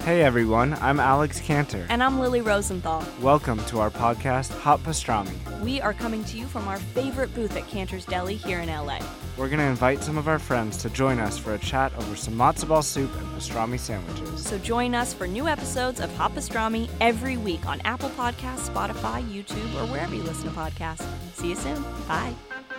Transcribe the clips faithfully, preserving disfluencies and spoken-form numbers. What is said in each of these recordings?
Hey everyone, I'm Alex Cantor. And I'm Lily Rosenthal. Welcome to our podcast, Hot Pastrami. We are coming to you from our favorite booth at Cantor's Deli here in L A. We're going to invite some of our friends to join us for a chat over some matzo ball soup and pastrami sandwiches. So join us for new episodes of Hot Pastrami every week on Apple Podcasts, Spotify, YouTube, or wherever you listen to podcasts. See you soon. Bye.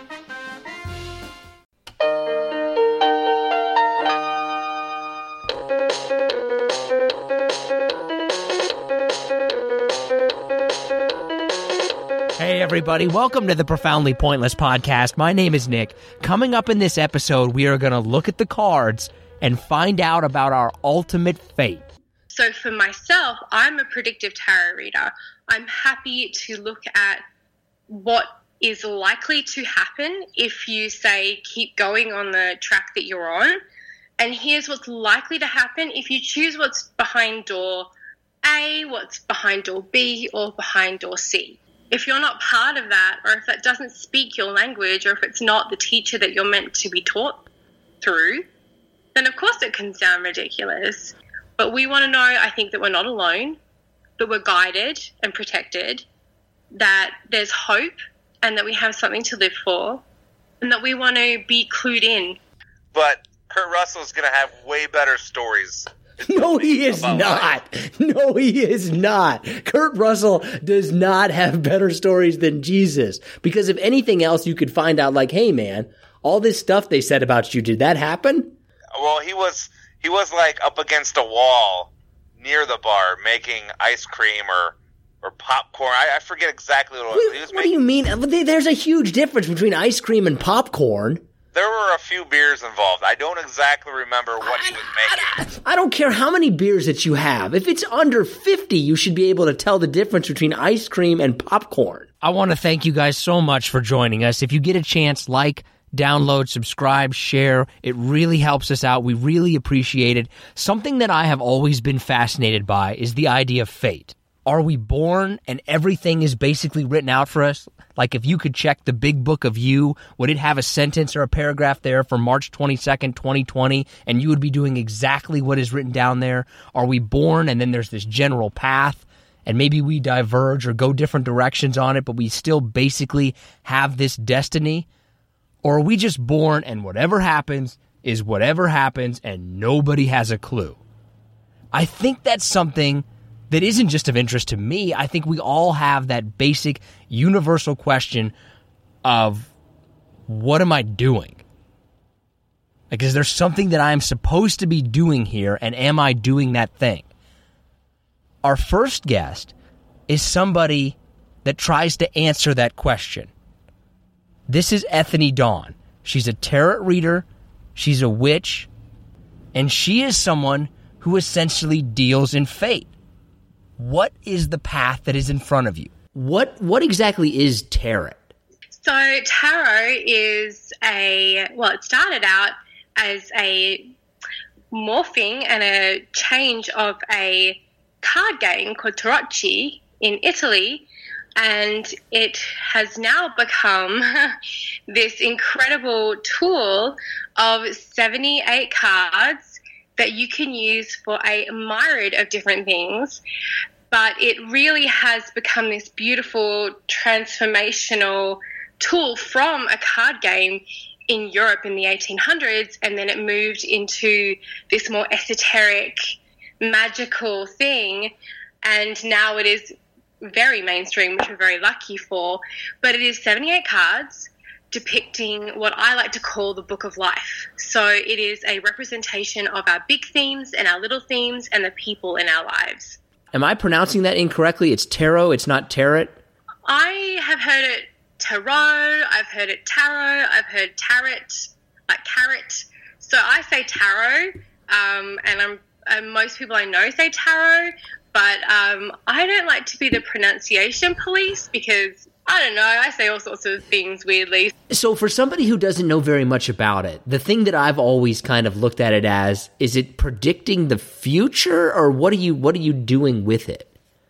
Hey everybody, welcome to the Profoundly Pointless podcast. My name is Nick. Coming up in this episode, we are going to look at the cards and find out about our ultimate fate. So for myself, I'm a predictive tarot reader. I'm happy to look at what is likely to happen if you say keep going on the track that you're on. And here's what's likely to happen if you choose what's behind door A, what's behind door B, or behind door C. If you're not part of that, or if that doesn't speak your language, or if it's not the teacher that you're meant to be taught through, then of course it can sound ridiculous. But we want to know, I think, that we're not alone, that we're guided and protected, that there's hope and that we have something to live for, and that we want to be clued in. But Kurt Russell's going to have way better stories. No, he is not. Life. No, he is not. Kurt Russell does not have better stories than Jesus. Because if anything else, you could find out like, hey, man, all this stuff they said about you, did that happen? Well, he was he was like up against a wall near the bar making ice cream or or popcorn. I, I forget exactly what it was. What, he was what making, do you mean? There's a huge difference between ice cream and popcorn. There were a few beers involved. I don't exactly remember what he was making. I don't care how many beers that you have. If it's under fifty, you should be able to tell the difference between ice cream and popcorn. I want to thank you guys so much for joining us. If you get a chance, like, download, subscribe, share. It really helps us out. We really appreciate it. Something that I have always been fascinated by is the idea of fate. Are we born and everything is basically written out for us? Like if you could check the big book of you, would it have a sentence or a paragraph there for March twenty-second, twenty twenty, and you would be doing exactly what is written down there? Are we born and then there's this general path and maybe we diverge or go different directions on it, but we still basically have this destiny? Or are we just born and whatever happens is whatever happens and nobody has a clue? I think that's something that isn't just of interest to me. I think we all have that basic universal question of what am I doing? Like, is there something that I am supposed to be doing here, and am I doing that thing? Our first guest is somebody that tries to answer that question. This is Ethany Dawn. She's a tarot reader, she's a witch, and she is someone who essentially deals in fate. What is the path that is in front of you? What what exactly is tarot? So tarot is a, well, it started out as a morphing and a change of a card game called Tarocchi in Italy, and it has now become this incredible tool of seventy-eight cards that you can use for a myriad of different things. But it really has become this beautiful transformational tool from a card game in Europe in the eighteen hundreds, and then it moved into this more esoteric, magical thing, and now it is very mainstream, which we're very lucky for. But it is seventy-eight cards depicting what I like to call the book of life. So it is a representation of our big themes and our little themes and the people in our lives. Am I pronouncing that incorrectly? It's tarot, it's not tarot? I have heard it tarot, I've heard it tarot, I've heard tarot, like carrot. So I say tarot, um, and I'm and most people I know say tarot, but um, I don't like to be the pronunciation police because, I don't know, I say all sorts of things weirdly. So for somebody who doesn't know very much about it, the thing that I've always kind of looked at it as, is it predicting the future, or what are you what are you doing with it?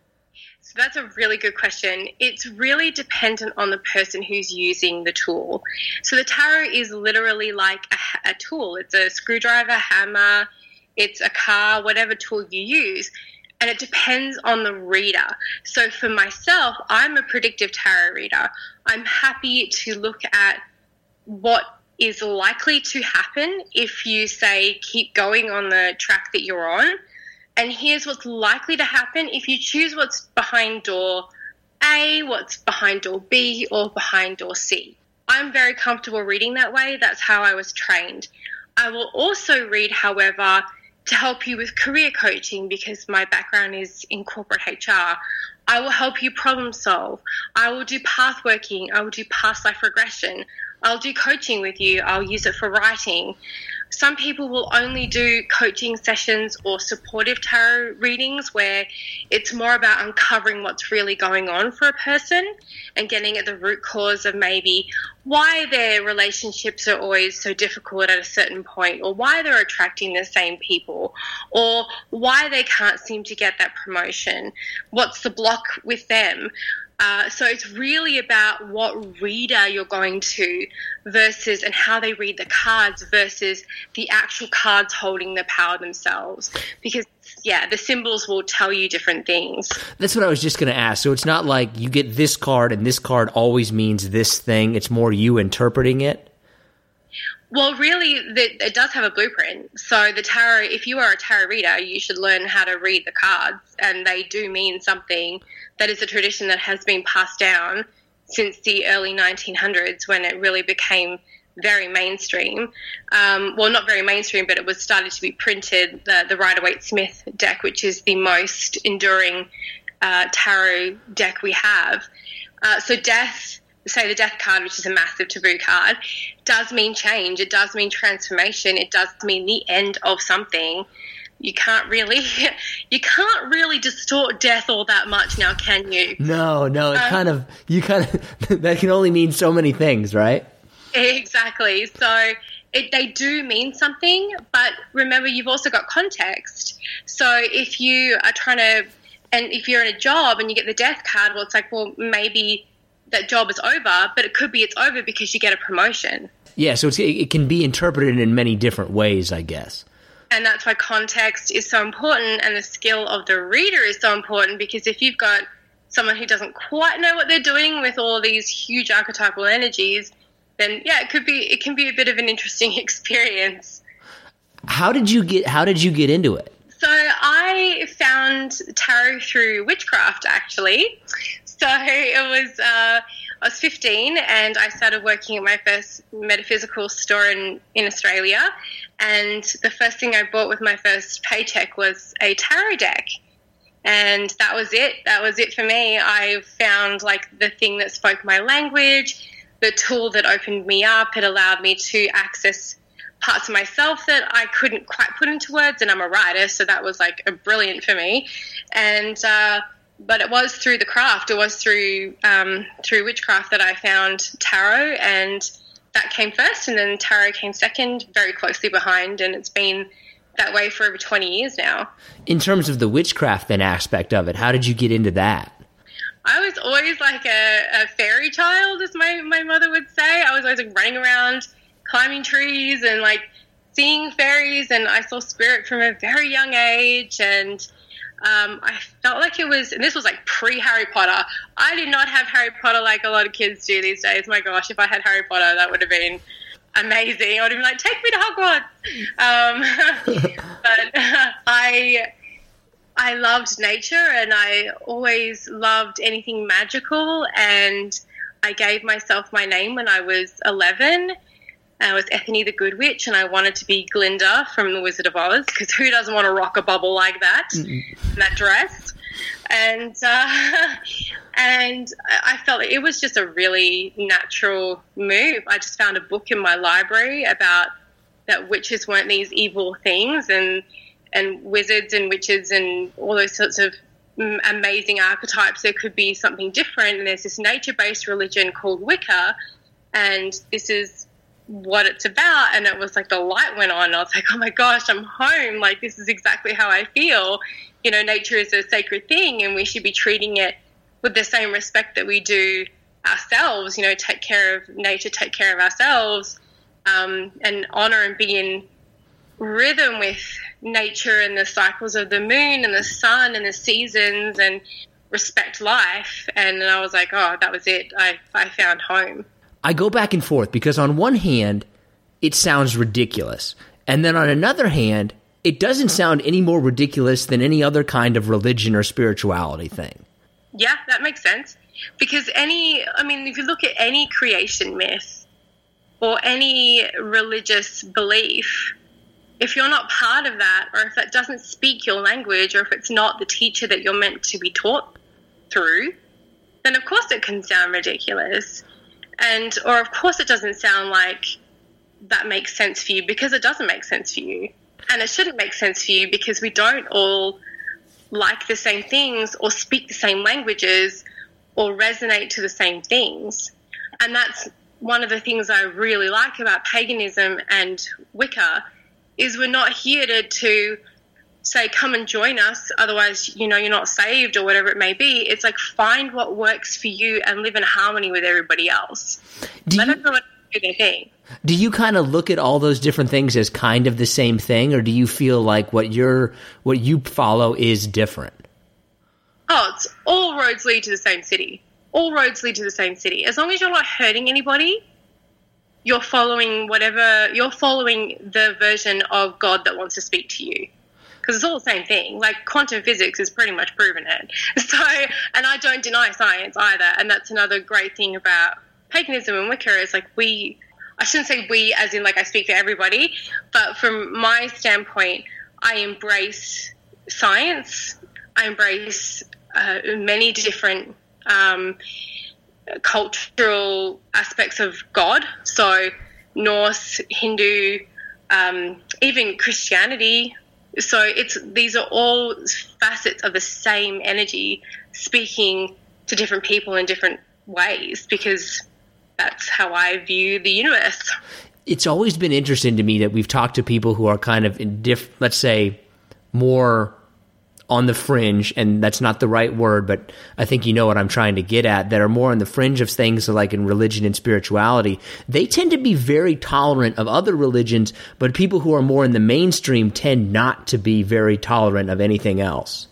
So that's a really good question. It's really dependent on the person who's using the tool. So the tarot is literally like a, a tool. It's a screwdriver, hammer. it's a car, whatever tool you use. And it depends on the reader. So for myself, I'm a predictive tarot reader. I'm happy to look at what is likely to happen if you say keep going on the track that you're on. And here's what's likely to happen if you choose what's behind door A, what's behind door B, or behind door C. I'm very comfortable reading that way. That's how I was trained. I will also read, however, to help you with career coaching because my background is in corporate H R. I will help you problem solve. I will do path working. I will do past life regression. I'll do coaching with you. I'll use it for writing. Some people will only do coaching sessions or supportive tarot readings where it's more about uncovering what's really going on for a person and getting at the root cause of maybe why their relationships are always so difficult at a certain point, or why they're attracting the same people, or why they can't seem to get that promotion. What's the block with them? Uh, so it's really about what reader you're going to versus and how they read the cards versus the actual cards holding the power themselves. Because, yeah, the symbols will tell you different things. That's what I was just going to ask. So it's not like you get this card and this card always means this thing. It's more you interpreting it? Well, really, the, it does have a blueprint. So the tarot, if you are a tarot reader, you should learn how to read the cards, and they do mean something. That is a tradition that has been passed down since the early nineteen hundreds when it really became very mainstream. Um, well, not very mainstream, but it was started to be printed, the, the Rider-Waite-Smith deck, which is the most enduring uh, tarot deck we have. Uh, so death... say the death card, which is a massive taboo card, does mean change. It does mean transformation. It does mean the end of something. You can't really, you can't really distort death all that much now, can you? No, no, it um, kind of, you kind of, that can only mean so many things, right? Exactly. So it, they do mean something, but remember, you've also got context. So if you are trying to, and if you're in a job and you get the death card, well, it's like, well, maybe that job is over, but it could be it's over because you get a promotion. Yeah, so it's, it can be interpreted in many different ways, I guess. And that's why context is so important, and the skill of the reader is so important, because if you've got someone who doesn't quite know what they're doing with all these huge archetypal energies, then yeah, it could be it can be a bit of an interesting experience. How did you get how did you get into it? So I found tarot through witchcraft, actually. So it was, uh, I was fifteen and I started working at my first metaphysical store in, in Australia. And the first thing I bought with my first paycheck was a tarot deck. And that was it. That was it for me. I found like the thing that spoke my language, the tool that opened me up. It allowed me to access parts of myself that I couldn't quite put into words. And I'm a writer, so that was like a brilliant for me. And, uh, But it was through the craft. It was through um, through witchcraft that I found tarot, and that came first, and then tarot came second, very closely behind, and it's been that way for over twenty years now. In terms of the witchcraft then aspect of it, how did you get into that? I was always like a, a fairy child, as my, my mother would say. I was always like running around, climbing trees, and like seeing fairies, and I saw spirit from a very young age, and Um, I felt like it was, and this was like pre-Harry Potter. I did not have Harry Potter like a lot of kids do these days. My gosh, if I had Harry Potter, that would have been amazing. I would have been like, take me to Hogwarts. Um, but uh, I, I loved nature, and I always loved anything magical, and I gave myself my name when I was eleven. I was Ethne the Good Witch, and I wanted to be Glinda from The Wizard of Oz, because who doesn't want to rock a bubble like that, in that dress? And uh, and I felt like it was just a really natural move. I just found a book in my library about that witches weren't these evil things, and and wizards and witches and all those sorts of amazing archetypes. There could be something different, and there's this nature-based religion called Wicca, and this is what it's about. And it was like the light went on. I was like, oh my gosh, I'm home. Like, this is exactly how I feel. You know, nature is a sacred thing, and we should be treating it with the same respect that we do ourselves. You know, take care of nature, take care of ourselves, um, and honor and be in rhythm with nature and the cycles of the moon and the sun and the seasons and respect life. And I was like, oh, that was it. I, I found home. I go back and forth because on one hand, it sounds ridiculous. And then on another hand, it doesn't sound any more ridiculous than any other kind of religion or spirituality thing. Yeah, that makes sense. Because any, I mean, if you look at any creation myth or any religious belief, if you're not part of that, or if that doesn't speak your language, or if it's not the teacher that you're meant to be taught through, then of course it can sound ridiculous. And, or of course it doesn't sound like that makes sense for you, because it doesn't make sense for you. And it shouldn't make sense for you because we don't all like the same things or speak the same languages or resonate to the same things. And that's one of the things I really like about paganism and Wicca, is we're not here to, to say, come and join us, otherwise, you know, you're not saved or whatever it may be. It's like, find what works for you and live in harmony with everybody else. Do Let you, everyone do their thing. Do you kind of look at all those different things as kind of the same thing, or do you feel like what you're, what you follow is different? Oh, it's all roads lead to the same city. All roads lead to the same city. As long as you're not hurting anybody, you're following whatever, you're following the version of God that wants to speak to you. Because it's all the same thing. Like, quantum physics has pretty much proven it. So, and I don't deny science either. And that's another great thing about paganism and Wicca is, like, we, I shouldn't say we as in, like, I speak for everybody, but from my standpoint, I embrace science. I embrace uh, many different um, cultural aspects of God. So Norse, Hindu, um, even Christianity. So it's these are all facets of the same energy speaking to different people in different ways, because that's how I view the universe. It's always been interesting to me that we've talked to people who are kind of in diff, let's say, more on the fringe, and that's not the right word, but I think you know what I'm trying to get at, that are more on the fringe of things like in religion and spirituality. They tend to be very tolerant of other religions, but people who are more in the mainstream tend not to be very tolerant of anything else.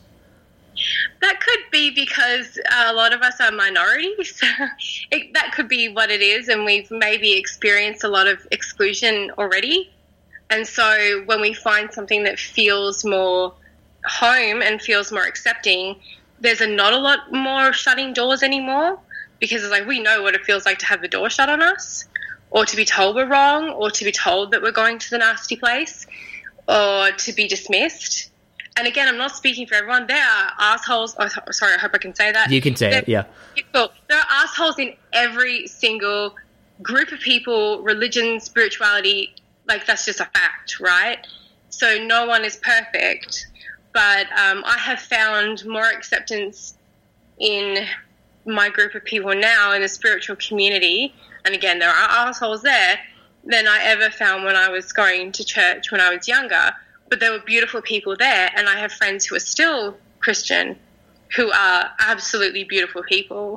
That could be because a lot of us are minorities. it, that could be what it is, and we've maybe experienced a lot of exclusion already. And so when we find something that feels more home and feels more accepting, there's a not a lot more shutting doors anymore, because it's like we know what it feels like to have the door shut on us, or to be told we're wrong, or to be told that we're going to the nasty place, or to be dismissed. And again, I'm not speaking for everyone. There are assholes. Oh, sorry, I hope I can say that. You can say there, it, yeah. Cool. There are assholes in every single group of people, religion, spirituality. Like, that's just a fact, right? So no one is perfect. But um, I have found more acceptance in my group of people now in the spiritual community, and again, there are assholes there, than I ever found when I was going to church when I was younger. But there were beautiful people there, and I have friends who are still Christian who are absolutely beautiful people.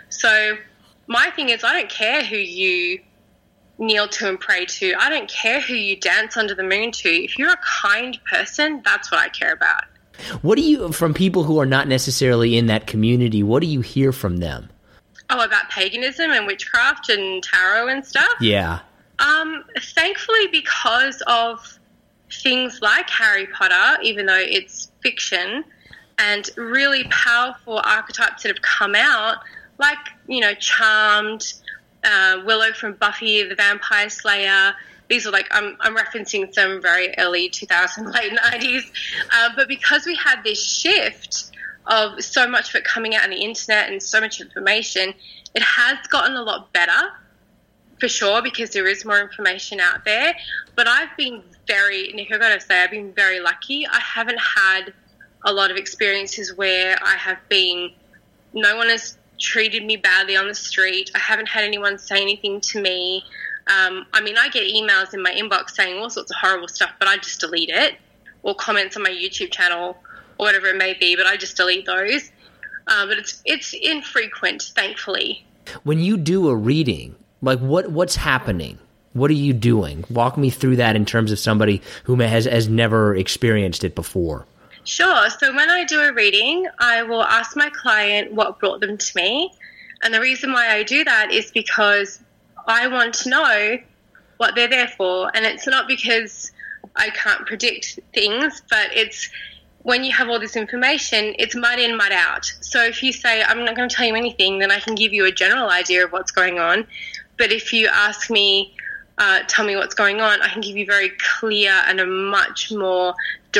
So my thing is, I don't care who you kneel to and pray to. I don't care who you dance under the moon to. If you're a kind person, that's what I care about. What do you, from people who are not necessarily in that community, what do you hear from them? Oh, about paganism and witchcraft and tarot and stuff? Yeah. Um, thankfully, because of things like Harry Potter, even though it's fiction, and really powerful archetypes that have come out, like, you know, Charmed, uh, Willow from Buffy the Vampire Slayer. These are like, I'm, I'm referencing some very early two thousands, late nineties. Uh, but because we had this shift of so much of it coming out on the internet and so much information, it has gotten a lot better, for sure, because there is more information out there. But I've been very, Nick, I've got to say, I've been very lucky. I haven't had a lot of experiences where I have been, no one has treated me badly on the street. I haven't had anyone say anything to me. Um, I mean, I get emails in my inbox saying all sorts of horrible stuff, but I just delete it, or comments on my YouTube channel or whatever it may be, but I just delete those. Uh, but it's it's infrequent, thankfully. When you do a reading, like what what's happening? What are you doing? Walk me through that in terms of somebody who may, has, has never experienced it before. Sure. So when I do a reading, I will ask my client what brought them to me. And the reason why I do that is because I want to know what they're there for. And it's not because I can't predict things, but it's when you have all this information, it's mud in, mud out. So if you say, I'm not going to tell you anything, then I can give you a general idea of what's going on. But if you ask me, uh, tell me what's going on, I can give you very clear and a much more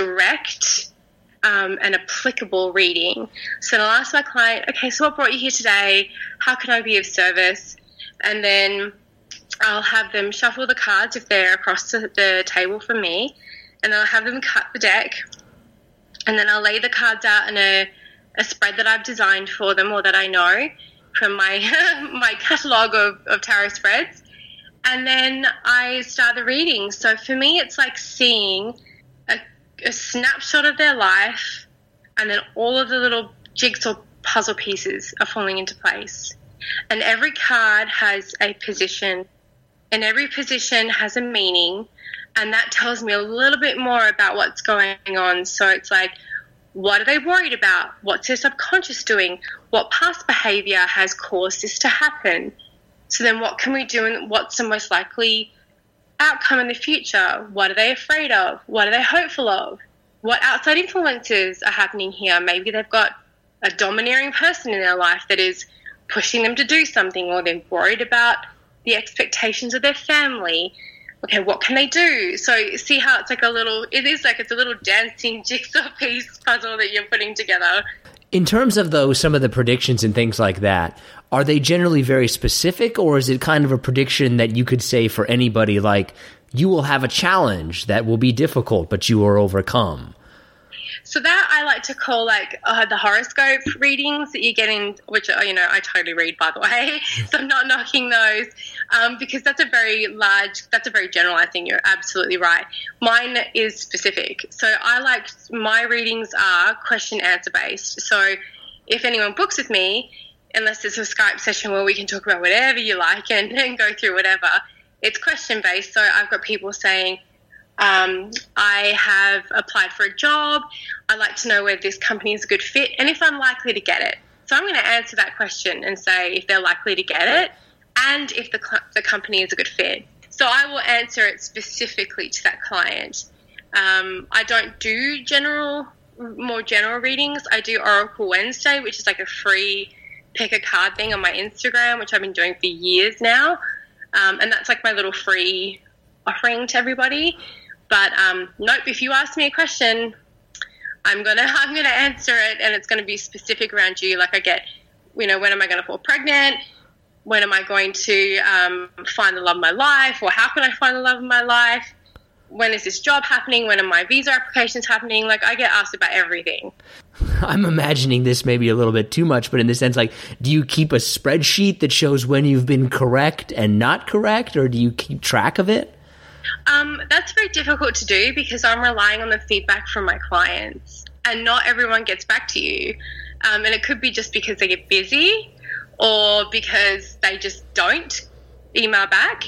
direct um, and applicable reading. So I'll ask my client, okay, so what brought you here today? How can I be of service? And then I'll have them shuffle the cards if they're across the, the table from me, and I'll have them cut the deck. And then I'll lay the cards out in a, a spread that I've designed for them or that I know from my my catalogue of, of tarot spreads. And then I start the reading. So for me, it's like seeing a, a snapshot of their life, and then all of the little jigsaw puzzle pieces are falling into place. And every card has a position, and every position has a meaning. And that tells me a little bit more about what's going on. So it's like, what are they worried about? What's their subconscious doing? What past behavior has caused this to happen? So then what can we do, and what's the most likely outcome in the future? What are they afraid of? What are they hopeful of? What outside influences are happening here? Maybe they've got a domineering person in their life that is pushing them to do something, or they're worried about the expectations of their family. Okay, what can they do? So see how it's like a little, it is like it's a little dancing jigsaw piece puzzle that you're putting together. In terms of, though, some of the predictions and things like that, are they generally very specific, or is it kind of a prediction that you could say for anybody, like, you will have a challenge that will be difficult, but you will overcome? So that I like to call like uh, the horoscope readings that you get in, which, you know, I totally read, by the way, so I'm not knocking those, um, because that's a very large, that's a very generalized thing. You're absolutely right. Mine is specific. So I like, my readings are question answer based. So if anyone books with me, unless it's a Skype session where we can talk about whatever you like and, and go through whatever, it's question based. So I've got people saying, Um, I have applied for a job. I'd like to know whether this company is a good fit and if I'm likely to get it. So I'm going to answer that question and say if they're likely to get it and if the, cl- the company is a good fit. So I will answer it specifically to that client. Um, I don't do general, more general readings. I do Oracle Wednesday, which is like a free pick a card thing on my Instagram, which I've been doing for years now. Um, and that's like my little free offering to everybody. But um, nope, if you ask me a question, I'm gonna I'm gonna answer it, and it's gonna be specific around you. Like I get, you know, when am I gonna fall pregnant? When am I going to um, find the love of my life? Or how can I find the love of my life? When is this job happening? When are my visa applications happening? Like I get asked about everything. I'm imagining this maybe a little bit too much, but in the sense, like, do you keep a spreadsheet that shows when you've been correct and not correct, or do you keep track of it? Um, that's very difficult to do because I'm relying on the feedback from my clients, and not everyone gets back to you. Um, and it could be just because they get busy or because they just don't email back.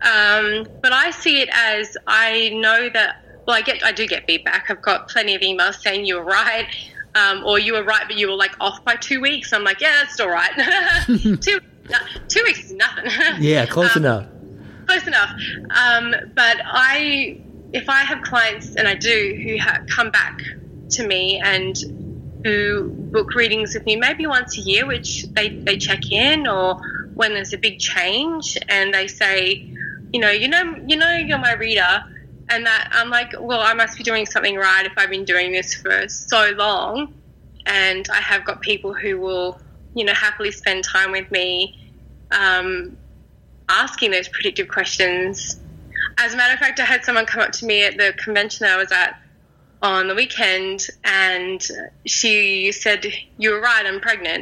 Um, but I see it as I know that, well, I get, I do get feedback. I've got plenty of emails saying you were right, um, or you were right, but you were like off by two weeks. I'm like, yeah, that's still right. two, no, two weeks is nothing. Yeah, close um, enough. Close enough. Um, but I, if I have clients, and I do, who ha- come back to me and who book readings with me maybe once a year, which they, they check in, or when there's a big change and they say, you know, you know, you know, you're my reader, and that I'm like, well, I must be doing something right if I've been doing this for so long. And I have got people who will, you know, happily spend time with me, um, asking those predictive questions. As a matter of fact, I had someone come up to me at the convention that I was at on the weekend, and she said, you were right, I'm pregnant.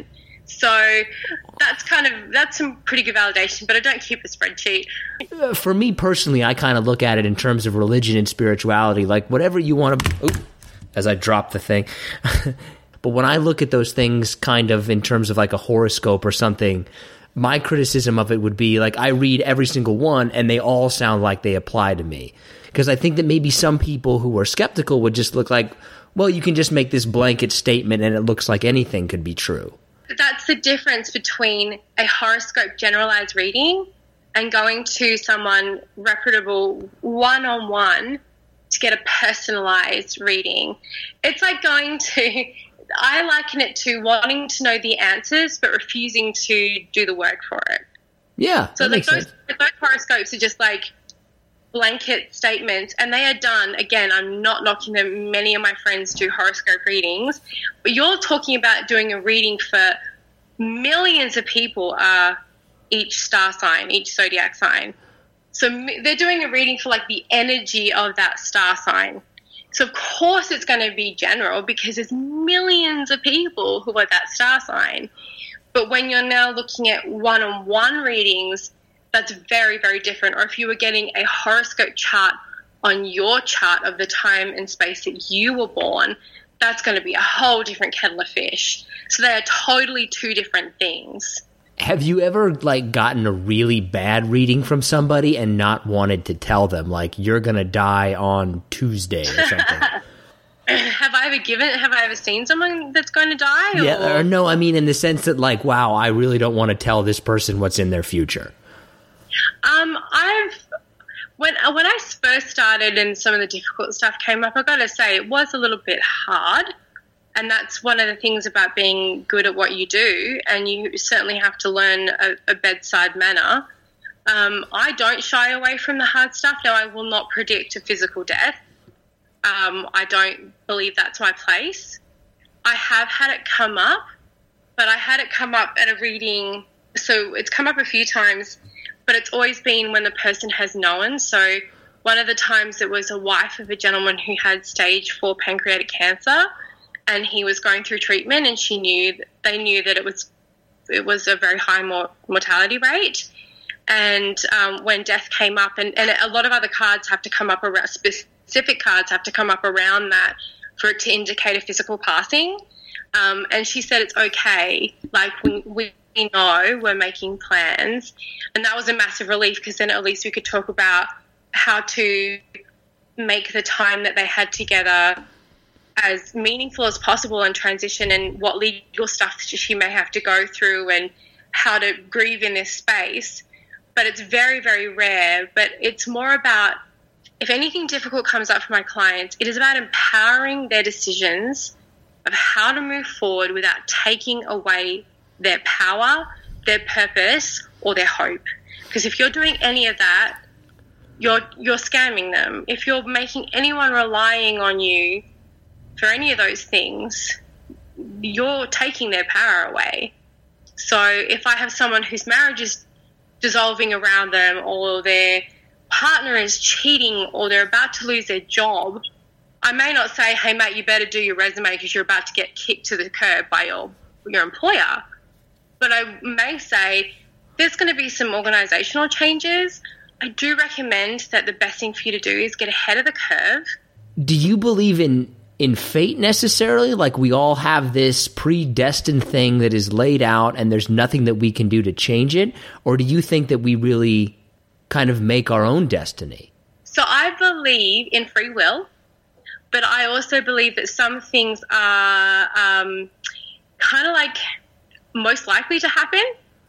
So that's kind of, that's some pretty good validation, but I don't keep a spreadsheet. For me personally, I kind of look at it in terms of religion and spirituality, like whatever you want to, ooh, as I drop the thing. But when I look at those things kind of in terms of like a horoscope or something, my criticism of it would be, like, I read every single one and they all sound like they apply to me. Because I think that maybe some people who are skeptical would just look like, well, you can just make this blanket statement and it looks like anything could be true. That's the difference between a horoscope generalized reading and going to someone reputable one-on-one to get a personalized reading. It's like going to, I liken it to wanting to know the answers but refusing to do the work for it. Yeah, so that like makes those, sense. those horoscopes are just like blanket statements, and they are done. Again, I'm not knocking them. Many of my friends do horoscope readings, but you're talking about doing a reading for millions of people, uh, each star sign, each zodiac sign. So they're doing a reading for like the energy of that star sign. So of course it's going to be general because there's millions of people who are that star sign. But when you're now looking at one-on-one readings, that's very, very different. Or if you were getting a horoscope chart on your chart of the time and space that you were born, that's going to be a whole different kettle of fish. So they are totally two different things. Have you ever, like, gotten a really bad reading from somebody and not wanted to tell them, like, you're going to die on Tuesday or something? Have I ever given, have I ever seen someone that's going to die? Or? Yeah, or no, I mean in the sense that, like, wow, I really don't want to tell this person what's in their future. Um, I've when when I first started and some of the difficult stuff came up, I got to say it was a little bit hard, and that's one of the things about being good at what you do. And you certainly have to learn a, a bedside manner. Um, I don't shy away from the hard stuff. No, I will not predict a physical death. Um, I don't believe that's my place. I have had it come up, but I had it come up at a reading. So it's come up a few times. But it's always been when the person has known. So one of the times it was a wife of a gentleman who had stage four pancreatic cancer, and he was going through treatment, and she knew they knew that it was it was a very high mor- mortality rate. And um, when death came up, and, and a lot of other cards have to come up around, specific cards have to come up around that for it to indicate a physical passing. Um, and she said it's okay. Like we. we know we're making plans, and that was a massive relief because then at least we could talk about how to make the time that they had together as meaningful as possible and transition, and what legal stuff she may have to go through and how to grieve in this space. But it's very, very rare. But it's more about, if anything difficult comes up for my clients, it is about empowering their decisions of how to move forward without taking away their power, their purpose, or their hope. Because if you're doing any of that, you're you're scamming them. If you're making anyone relying on you for any of those things, you're taking their power away. So if I have someone whose marriage is dissolving around them, or their partner is cheating, or they're about to lose their job, I may not say, hey, mate, you better do your resume because you're about to get kicked to the curb by your your employer. But I may say there's going to be some organisational changes. I do recommend that the best thing for you to do is get ahead of the curve. Do you believe in, in fate necessarily? Like we all have this predestined thing that is laid out and there's nothing that we can do to change it? Or do you think that we really kind of make our own destiny? So I believe in free will, but I also believe that some things are um, kind of like most likely to happen.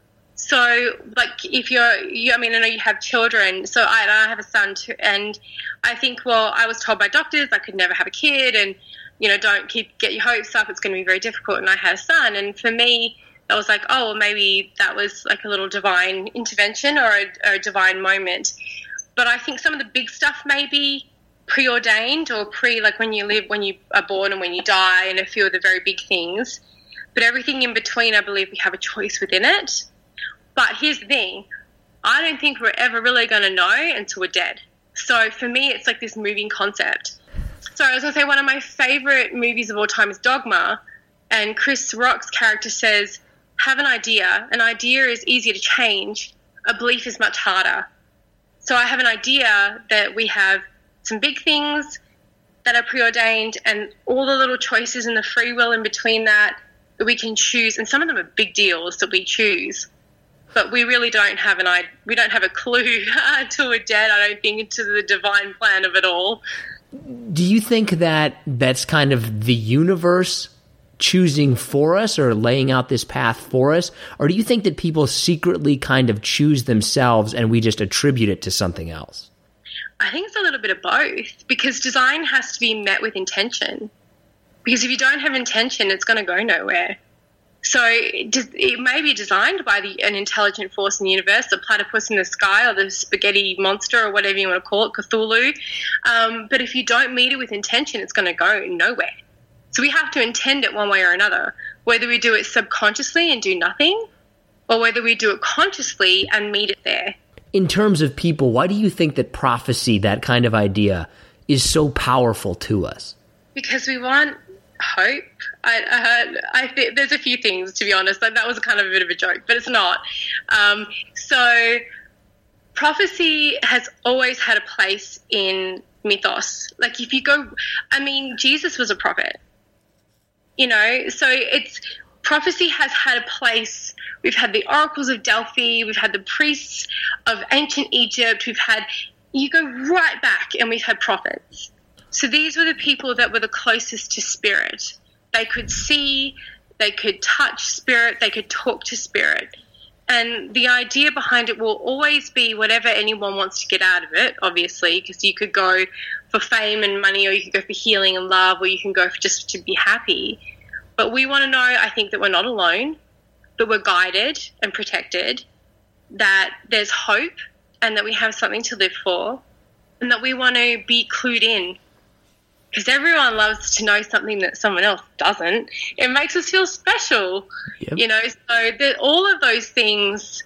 So, like, if you're, you, I mean, I know you have children, so I, I have a son too, and I think, well, I was told by doctors I could never have a kid, and, you know, don't keep, get your hopes up, it's going to be very difficult, and I had a son, and for me, I was like, oh, well, maybe that was like a little divine intervention or a, or a divine moment. But I think some of the big stuff may be preordained or pre, like when you live, when you are born and when you die, and a few of the very big things. But everything in between, I believe we have a choice within it. But here's the thing. I don't think we're ever really going to know until we're dead. So for me, it's like this moving concept. So I was going to say one of my favorite movies of all time is Dogma. And Chris Rock's character says, have an idea. An idea is easier to change. A belief is much harder. So I have an idea that we have some big things that are preordained and all the little choices and the free will in between that, that we can choose, and some of them are big deals that we choose. but we really don't have an idea. We don't have a clue to a dead, I don't think, into the divine plan of it all. Do you think that that's kind of the universe choosing for us or laying out this path for us? Or do you think that people secretly kind of choose themselves and we just attribute it to something else? I think it's a little bit of both, because design has to be met with intention. Because if you don't have intention, it's going to go nowhere. So it, it may be designed by the, an intelligent force in the universe, the platypus in the sky or the spaghetti monster or whatever you want to call it, Cthulhu. Um, but if you don't meet it with intention, it's going to go nowhere. So we have to intend it one way or another, whether we do it subconsciously and do nothing, or whether we do it consciously and meet it there. In terms of people, why do you think that prophecy, that kind of idea, is so powerful to us? Because we want hope. I, uh, I think there's a few things, to be honest. That, that was kind of a bit of a joke, but it's not. Um, so prophecy has always had a place in mythos. Like if you go, I mean, Jesus was a prophet, you know, so it's, prophecy has had a place. We've had the oracles of Delphi. We've had the priests of ancient Egypt. We've had, you go right back and we've had prophets. So these were the people that were the closest to spirit. They could see, they could touch spirit, they could talk to spirit. And the idea behind it will always be whatever anyone wants to get out of it, obviously, because you could go for fame and money, or you could go for healing and love, or you can go for just to be happy. But we want to know, I think, that we're not alone, that we're guided and protected, that there's hope and that we have something to live for, and that we want to be clued in. Because everyone loves to know something that someone else doesn't. It makes us feel special, yep. you know. So that all of those things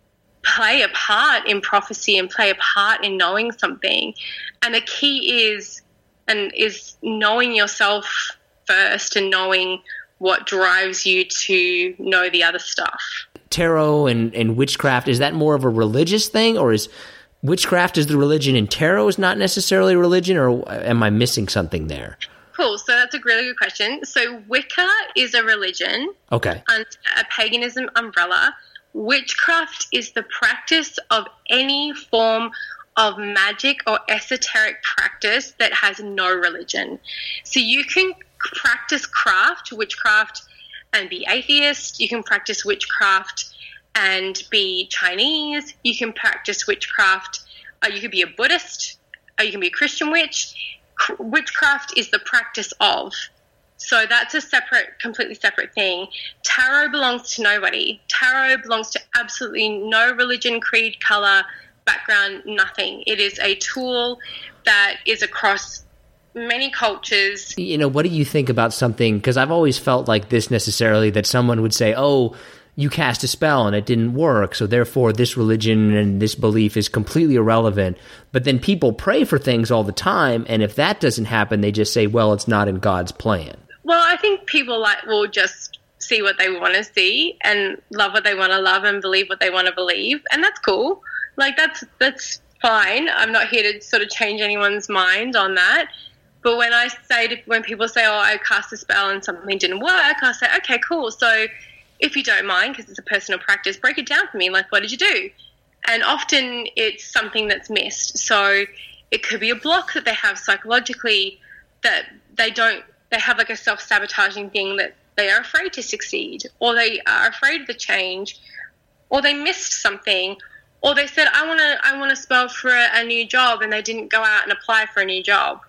play a part in prophecy and play a part in knowing something. And the key is, and is knowing yourself first and knowing what drives you to know the other stuff. Tarot and, and witchcraft, is that more of a religious thing, or is witchcraft is the religion and tarot is not necessarily religion, or am I missing something there? Cool. So that's a really good question. So Wicca is a religion. Okay. Under a paganism umbrella. Witchcraft is the practice of any form of magic or esoteric practice that has no religion. So you can practice craft, witchcraft, and be atheist. You can practice witchcraft and be Chinese. You can practice witchcraft. Uh, you could be a Buddhist, or you can be a Christian witch. C- witchcraft is the practice of. So that's a separate, completely separate thing. Tarot belongs to nobody. Tarot belongs to absolutely no religion, creed, color, background, nothing. It is a tool that is across many cultures. You know, what do you think about something? Because I've always felt like this necessarily, that someone would say, oh, you cast a spell and it didn't work, so therefore this religion and this belief is completely irrelevant. But then people pray for things all the time, and if that doesn't happen, they just say, well, it's not in God's plan. Well, I think people like will just see what they want to see and love what they want to love and believe what they want to believe, and that's cool. Like, that's that's fine. I'm not here to sort of change anyone's mind on that. But when I say to, when people say, oh, I cast a spell and something didn't work, I say, okay, cool. So if you don't mind, because it's a personal practice, break it down for me. Like, what did you do? And often it's something that's missed. So it could be a block that they have psychologically, that they don't, they have like a self-sabotaging thing that they are afraid to succeed, or they are afraid of the change, or they missed something, or they said, I want to, I want to spell for a, a new job, and they didn't go out and apply for a new job.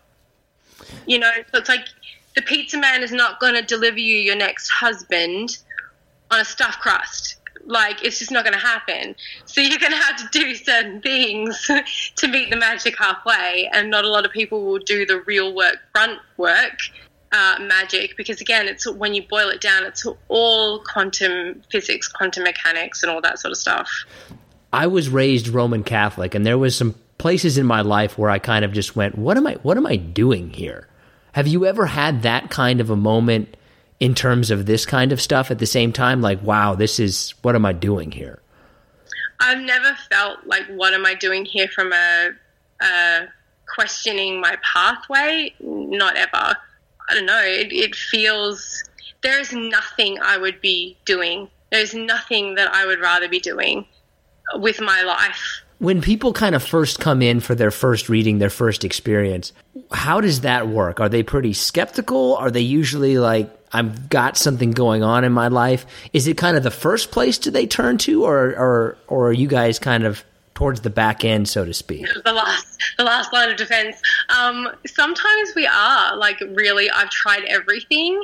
You know, so it's like the pizza man is not going to deliver you your next husband on a stuffed crust. Like, it's just not going to happen. So you're going to have to do certain things to meet the magic halfway, and not a lot of people will do the real work, front work, uh, magic, because, again, it's when you boil it down, it's all quantum physics, quantum mechanics, and all that sort of stuff. I was raised Roman Catholic, and there was some places in my life where I kind of just went, what am I, what am I doing here? Have you ever had that kind of a moment in terms of this kind of stuff at the same time? Like, wow, this is, what am I doing here? I've never felt like, what am I doing here, from a, a questioning my pathway? Not ever. I don't know. It, it feels, there is nothing I would be doing There's nothing that I would rather be doing with my life. When people kind of first come in for their first reading, their first experience, how does that work? Are they pretty skeptical? Are they usually like, I've got something going on in my life? Is it kind of the first place do they turn to, or or or are you guys kind of towards the back end, so to speak? The last, the last line of defense. Um, sometimes we are like, really, I've tried everything,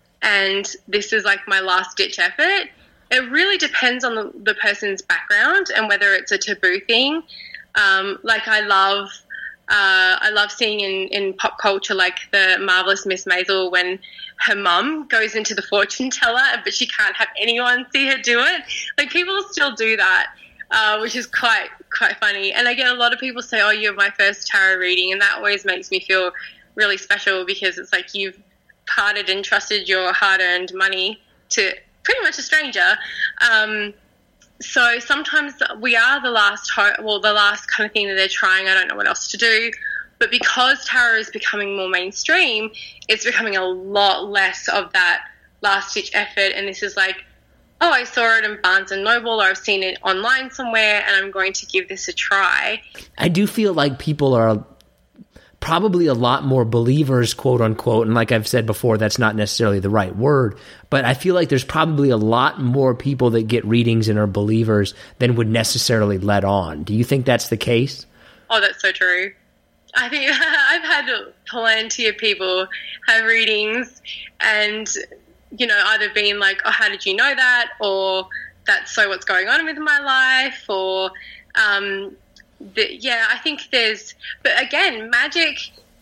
and this is like my last ditch effort. It really depends on the, the person's background and whether it's a taboo thing. Um, like I love, uh, I love seeing in, in pop culture, like the Marvelous Miss Maisel, when her mum goes into the fortune teller, but she can't have anyone see her do it. Like, people still do that, uh, which is quite quite funny. And I get a lot of people say, "Oh, you're my first tarot reading," and that always makes me feel really special, because it's like you've parted and trusted your hard-earned money to pretty much a stranger. Um, so sometimes we are the last, ho- well, the last kind of thing that they're trying. I don't know what else to do. But because tarot is becoming more mainstream, it's becoming a lot less of that last-ditch effort. And this is like, oh, I saw it in Barnes and Noble, or I've seen it online somewhere, and I'm going to give this a try. I do feel like people are probably a lot more believers, quote unquote, and like I've said before, that's not necessarily the right word, but I feel like there's probably a lot more people that get readings and are believers than would necessarily let on. Do you think that's the case? Oh, that's so true. I think I've had plenty of people have readings and, you know, either being like, oh, how did you know that? Or that's so what's going on with my life? Or, um, the, yeah, I think there's, but again, magic,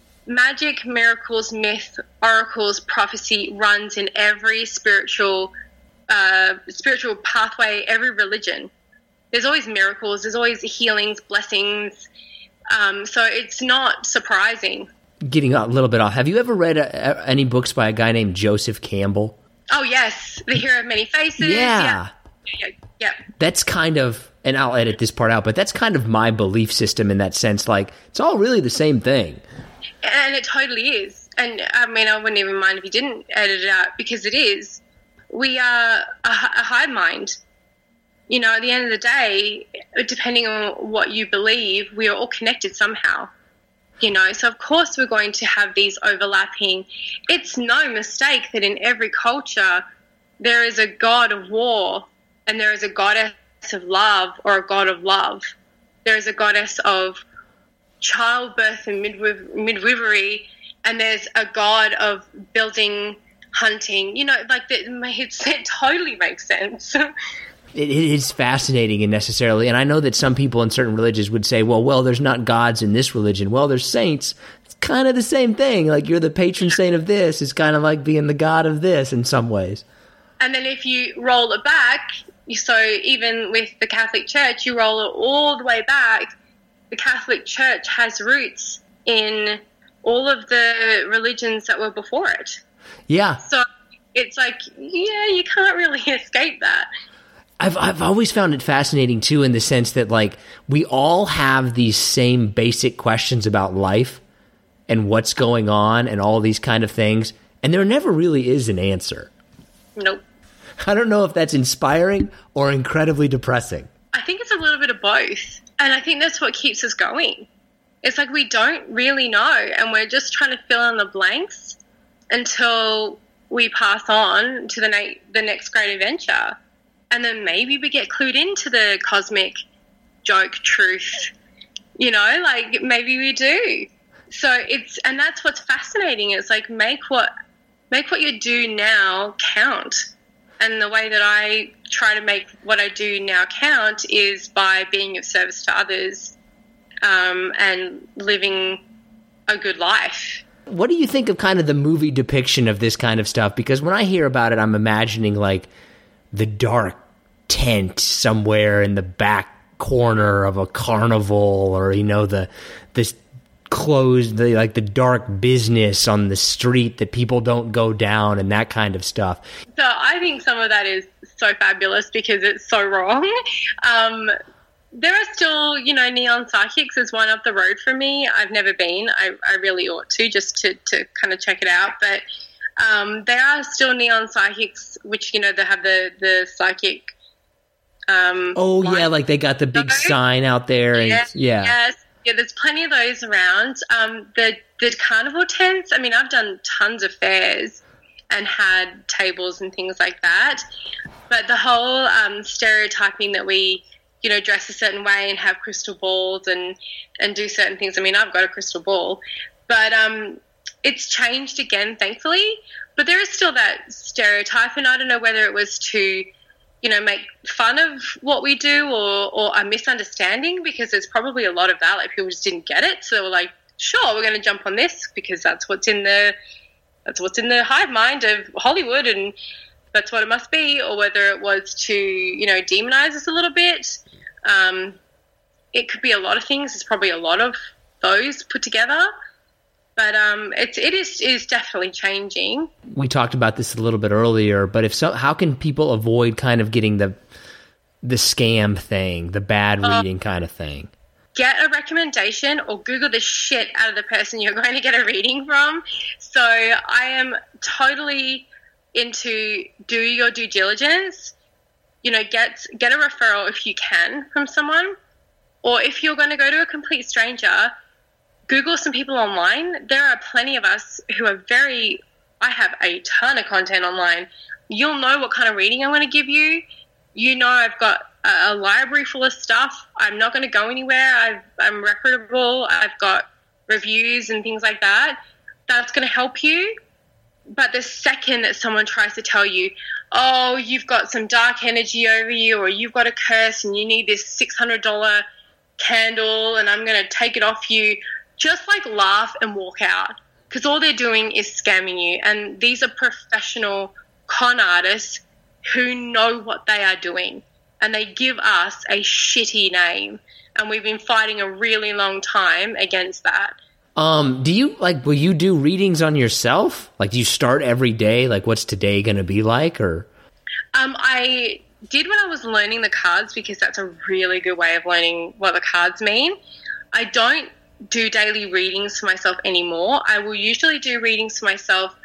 magic, miracles, myth, oracles, prophecy runs in every spiritual, uh, spiritual pathway, every religion. There's always miracles, there's always healings, blessings. Um, so it's not surprising. Getting a little bit off, have you ever read a, a, any books by a guy named Joseph Campbell? Oh, yes. The Hero of Many Faces. Yeah. Yeah. yeah. yeah. That's kind of, and I'll edit this part out, but that's kind of my belief system in that sense. Like, it's all really the same thing. And it totally is. And, I mean, I wouldn't even mind if you didn't edit it out, because it is. We are a, a hive mind. You know, at the end of the day, depending on what you believe, we are all connected somehow. You know, so of course we're going to have these overlapping. It's no mistake that in every culture there is a god of war and there is a goddess of love or a god of love. There is a goddess of childbirth and midwiv- midwifery, and there's a god of building, hunting. You know, like the, it's, it totally makes sense. It is fascinating and necessarily, and I know that some people in certain religions would say, well, well, there's not gods in this religion. Well, there's saints. It's kind of the same thing. Like, you're the patron saint of this. It's kind of like being the god of this in some ways. And then if you roll it back, so even with the Catholic Church, you roll it all the way back, the Catholic Church has roots in all of the religions that were before it. Yeah. So it's like, yeah, you can't really escape that. I've I've always found it fascinating too, in the sense that, like, we all have these same basic questions about life and what's going on and all these kind of things, and there never really is an answer. Nope. I don't know if that's inspiring or incredibly depressing. I think it's a little bit of both, and I think that's what keeps us going. It's like we don't really know, and we're just trying to fill in the blanks until we pass on to the na- the next great adventure. And then maybe we get clued into the cosmic joke truth, you know, like maybe we do. So it's, and that's what's fascinating. It's like, make what, make what you do now count. And the way that I try to make what I do now count is by being of service to others, um, and living a good life. What do you think of kind of the movie depiction of this kind of stuff? Because when I hear about it, I'm imagining like the dark tent somewhere in the back corner of a carnival, or, you know, the this closed, the like the dark business on the street that people don't go down, and that kind of stuff. So I think some of that is so fabulous because it's so wrong. Um, there are still, you know, neon psychics is one up the road for me. I've never been. I, I really ought to, just to, to kind of check it out. But Um, there are still neon psychics, which, you know, they have the, the psychic. Um, oh, yeah, like they got the big those. sign out there. And Yes, yeah. yes. Yeah, there's plenty of those around. Um, the, the carnival tents, I mean, I've done tons of fairs and had tables and things like that. But the whole um, stereotyping that we, you know, dress a certain way and have crystal balls and, and do certain things. I mean, I've got a crystal ball. But um, it's changed again, thankfully. But there is still that stereotype, and I don't know whether it was to, you know, make fun of what we do or, or a misunderstanding, because there's probably a lot of that. Like, people just didn't get it. So they were like, sure, we're going to jump on this because that's what's in the that's what's in the hive mind of Hollywood and that's what it must be. Or whether it was to, you know, demonize us a little bit. Um, it could be a lot of things. There's probably a lot of those put together. But um, it's it is it is definitely changing. We talked about this a little bit earlier, but if so, how can people avoid kind of getting the the scam thing, the bad Uh, reading kind of thing? Get a recommendation or Google the shit out of the person you're going to get a reading from. So I am totally into do your due diligence. You know, get get a referral if you can from someone, or if you're going to go to a complete stranger, Google some people online. There are plenty of us who are very, I have a ton of content online. You'll know what kind of reading I'm going to give you. You know, I've got a, a library full of stuff. I'm not going to go anywhere. I've, I'm reputable. I've got reviews and things like that. That's going to help you. But the second that someone tries to tell you, oh, you've got some dark energy over you, or you've got a curse and you need this six hundred dollars candle and I'm going to take it off you, just like laugh and walk out, because all they're doing is scamming you. And these are professional con artists who know what they are doing, and they give us a shitty name, and we've been fighting a really long time against that. Um, do you like, will you do readings on yourself? Like, do you start every day? Like, what's today going to be like? Or, um, I did when I was learning the cards, because that's a really good way of learning what the cards mean. I don't do daily readings for myself anymore. I will usually do readings for myself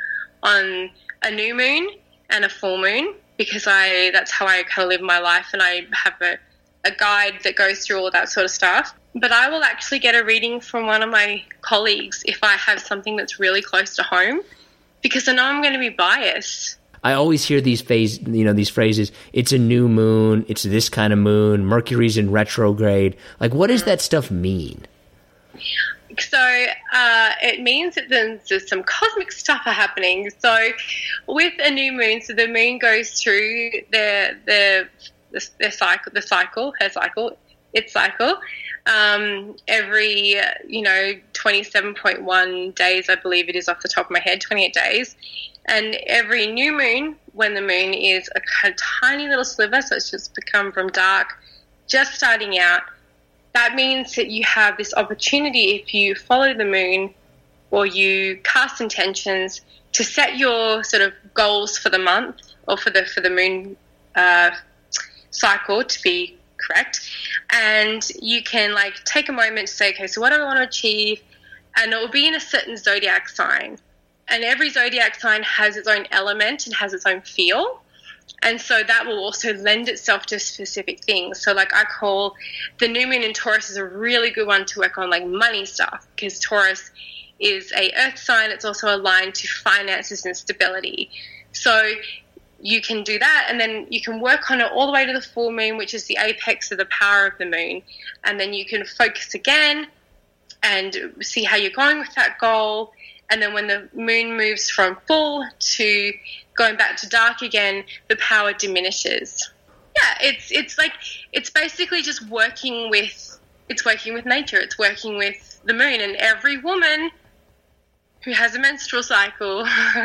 on a new moon and a full moon, because I that's how I kind of live my life, and I have a, a guide that goes through all that sort of stuff. But I will actually get a reading from one of my colleagues if I have something that's really close to home, because I know I'm going to be biased. I always hear these phase, you know, these phrases, it's a new moon, it's this kind of moon, Mercury's in retrograde. Like, what does that stuff mean? So uh, it means that there's some cosmic stuff are happening. So with a new moon, so the moon goes through the the the, the cycle, the cycle, her cycle, its cycle, um, every you know twenty-seven point one days, I believe it is off the top of my head, twenty-eight days, and every new moon, when the moon is a kind of tiny little sliver, so it's just become from dark, just starting out. That means that you have this opportunity, if you follow the moon or you cast intentions, to set your sort of goals for the month, or for the for the moon uh, cycle, to be correct. And you can like take a moment to say, okay, so what do I want to achieve? And it will be in a certain zodiac sign. And every zodiac sign has its own element and has its own feel. And so that will also lend itself to specific things. So like I call the new moon in Taurus is a really good one to work on like money stuff, because Taurus is a earth sign. It's also aligned to finances and stability. So you can do that, and then you can work on it all the way to the full moon, which is the apex of the power of the moon. And then you can focus again and see how you're going with that goal. And then when the moon moves from full to going back to dark again, the power diminishes. Yeah, it's it's like it's basically just working with it's working with nature. It's working with the moon, and every woman who has a menstrual cycle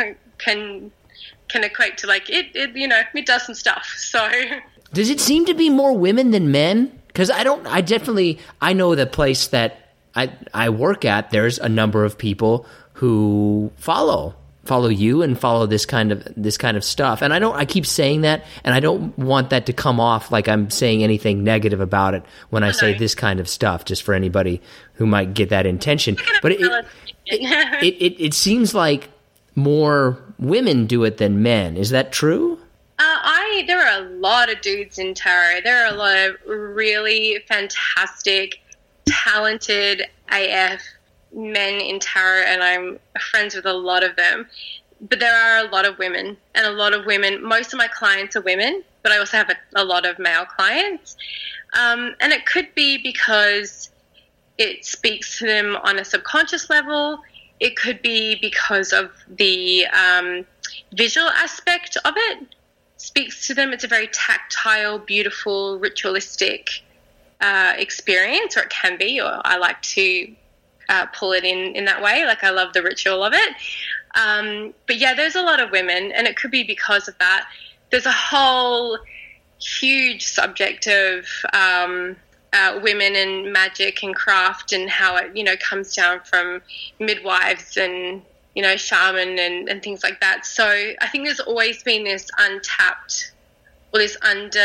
can can equate to like it, it. You know, it does some stuff. So, does it seem to be more women than men? Because I don't. I definitely. I know the place that I I work at. There's a number of people who follow follow you and follow this kind of this kind of stuff. And I don't I keep saying that, and I don't want that to come off like I'm saying anything negative about it when I say this kind of stuff, just for anybody who might get that intention. But it it, it, it it seems like more women do it than men. Is that true? Uh, I there are a lot of dudes in tarot. There are a lot of really fantastic, talented A F men in tarot, and I'm friends with a lot of them. But there are a lot of women, and a lot of women. Most of my clients are women, but I also have a, a lot of male clients. Um, and it could be because it speaks to them on a subconscious level. It could be because of the um, visual aspect of it. Speaks to them. It's a very tactile, beautiful, ritualistic uh, experience, or it can be, or I like to uh, pull it in in that way. Like, I love the ritual of it. Um, but yeah, there's a lot of women, and it could be because of that. There's a whole huge subject of um, uh, women and magic and craft, and how it, you know, comes down from midwives and, you know, shaman and, and things like that. So I think there's always been this untapped, or this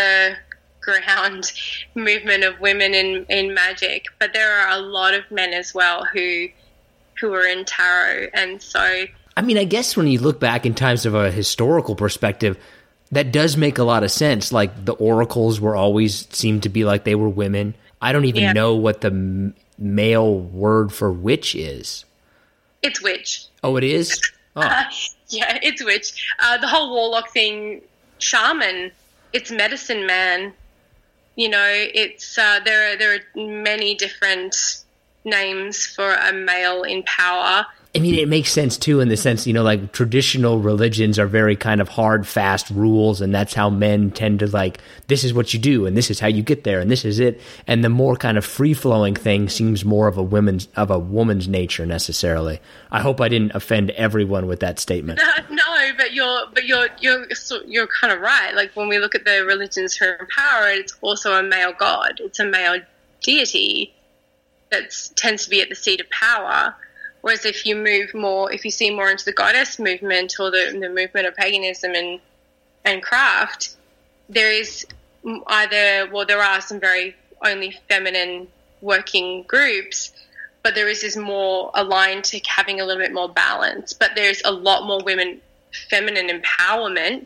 underground movement of women in, in magic. But there are a lot of men as well who who are in tarot. And so, I mean, I guess when you look back in times of a historical perspective, that does make a lot of sense. Like, the oracles were always seemed to be like they were women. I don't even yeah. know what the m- male word for witch is. It's witch. Oh, it is? Oh. Uh, yeah, it's witch. Uh, the whole warlock thing, shaman, it's medicine man. You know, it's uh, there are there are many different names for a male in power. I mean, it makes sense, too, in the sense, you know, like, traditional religions are very kind of hard, fast rules, and that's how men tend to, like, this is what you do, and this is how you get there, and this is it. And the more kind of free-flowing thing seems more of a woman's of a woman's nature, necessarily. I hope I didn't offend everyone with that statement. No, no but you're but you're you're you're kind of right. Like, when we look at the religions who are in power, it's also a male god. It's a male deity that tends to be at the seat of power. Whereas if you move more, if you see more into the goddess movement, or the, the movement of paganism and and craft, there is either, well, there are some very only feminine working groups, but there is this more aligned to having a little bit more balance. But there's a lot more women, feminine empowerment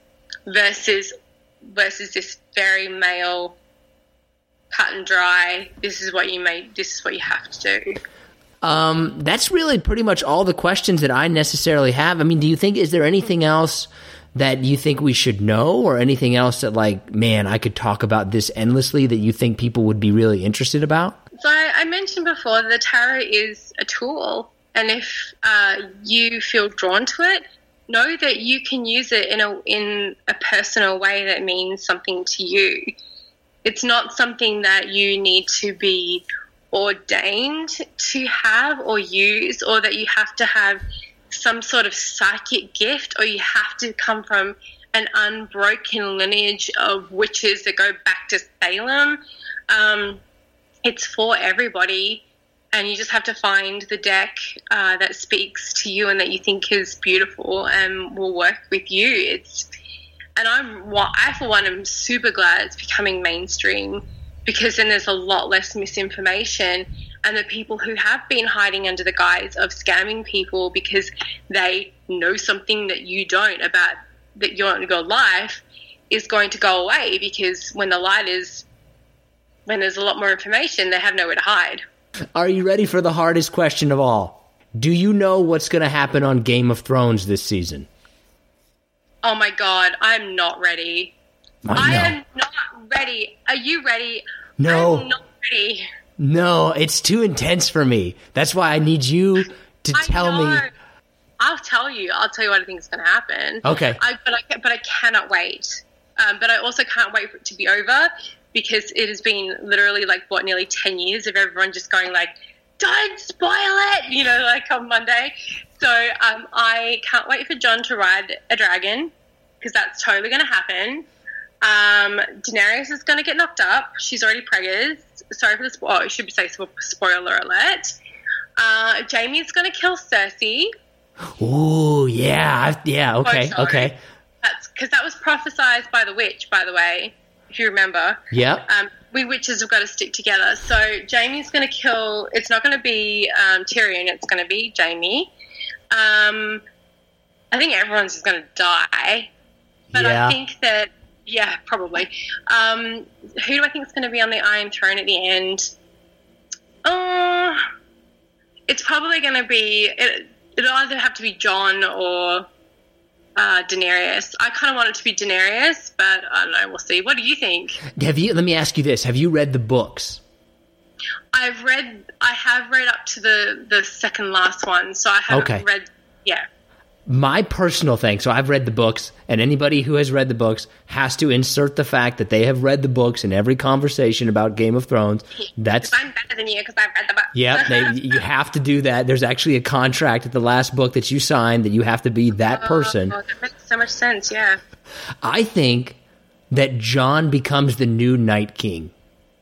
versus versus this very male, cut and dry. This is what you may. This is what you have to do. Um, that's really pretty much all the questions that I necessarily have. I mean, do you think, is there anything else that you think we should know, or anything else that, like, man, I could talk about this endlessly, that you think people would be really interested about? So I, I mentioned before that the tarot is a tool, and if uh, you feel drawn to it, know that you can use it in a in a personal way that means something to you. It's not something that you need to be ordained to have or use, or that you have to have some sort of psychic gift, or you have to come from an unbroken lineage of witches that go back to Salem. Um, it's for everybody, and you just have to find the deck uh, that speaks to you and that you think is beautiful and will work with you. It's and I'm well, I for one am super glad it's becoming mainstream, because then there's a lot less misinformation, and the people who have been hiding under the guise of scamming people because they know something that you don't about that your, your life is going to go away, because when the light is, when there's a lot more information, they have nowhere to hide. Are you ready for the hardest question of all? Do you know what's going to happen on Game of Thrones this season? Oh my God, I'm not ready. I, I am not ready. Are you ready? No. I'm not ready. No, it's too intense for me. That's why I need you to I tell know. me. I'll tell you. I'll tell you what I think is going to happen. Okay. I, but I but I cannot wait. Um, but I also can't wait for it to be over, because it has been literally like what nearly ten years of everyone just going like, "Don't spoil it," you know, like on Monday. So um, I can't wait for Jon to ride a dragon, because that's totally going to happen. Um, Daenerys is going to get knocked up. She's already preggers. Sorry for the spoil. Oh, I should say spoiler alert. Uh, Jaime's going to kill Cersei. Ooh, yeah, I, yeah, okay, oh, okay. That's because that was prophesized by the witch, by the way, if you remember. Yep. Um, we witches have got to stick together. So Jaime's going to kill. It's not going to be um, Tyrion. It's going to be Jaime. Um, I think everyone's just going to die. But yeah. I think that, yeah, probably. Um, who do I think is going to be on the Iron Throne at the end? Oh, it's probably going to be, it, it'll either have to be Jon or uh, Daenerys. I kind of want it to be Daenerys, but I don't know, we'll see. What do you think? Have you? Let me ask you this. Have you read the books? I've read, I have read up to the, the second last one, so I haven't okay. read, yeah. My personal thing, so I've read the books, and anybody who has read the books has to insert the fact that they have read the books in every conversation about Game of Thrones. That's I'm better than you because I've read the book. Yeah, they, you have to do that. There's actually a contract at the last book that you signed that you have to be that person. Oh, that makes so much sense, yeah. I think that Jon becomes the new Night King.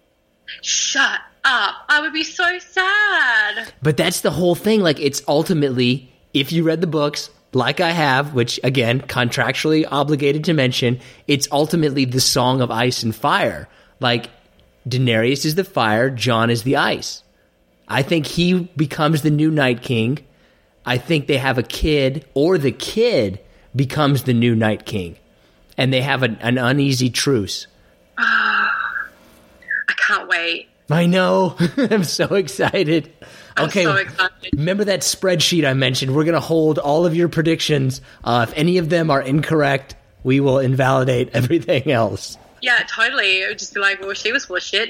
Shut up. I would be so sad. But that's the whole thing. Like, it's ultimately, if you read the books, like I have, which, again, contractually obligated to mention, it's ultimately the Song of Ice and Fire. Like, Daenerys is the fire, Jon is the ice. I think he becomes the new Night King. I think they have a kid, or the kid becomes the new Night King. And they have an, an uneasy truce. I can't wait. I know. I'm so excited. I'm okay, so excited. Remember that spreadsheet I mentioned? We're going to hold all of your predictions. Uh, if any of them are incorrect, we will invalidate everything else. Yeah, totally. It would just be like, well, she was bullshit.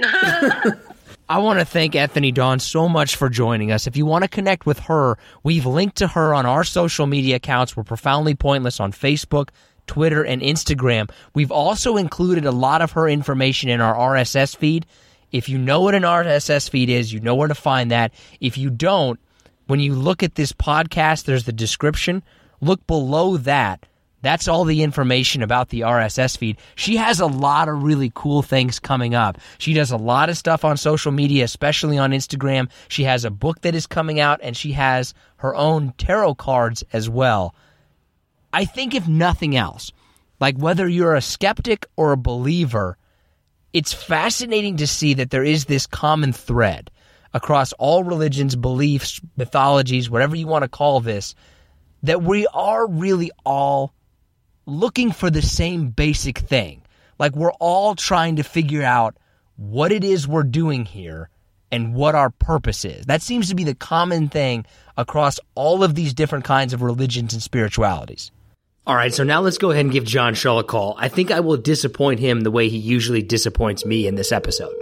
I want to thank Anthony Dawn so much for joining us. If you want to connect with her, we've linked to her on our social media accounts. We're Profoundly Pointless on Facebook, Twitter, and Instagram. We've also included a lot of her information in our R S S feed. If you know what an R S S feed is, you know where to find that. If you don't, when you look at this podcast, there's the description. Look below that. That's all the information about the R S S feed. She has a lot of really cool things coming up. She does a lot of stuff on social media, especially on Instagram. She has a book that is coming out, and she has her own tarot cards as well. I think if nothing else, like whether you're a skeptic or a believer, it's fascinating to see that there is this common thread across all religions, beliefs, mythologies, whatever you want to call this, that we are really all looking for the same basic thing. Like, we're all trying to figure out what it is we're doing here and what our purpose is. That seems to be the common thing across all of these different kinds of religions and spiritualities. All right, so now let's go ahead and give John Shull a call. I think I will disappoint him the way he usually disappoints me in this episode.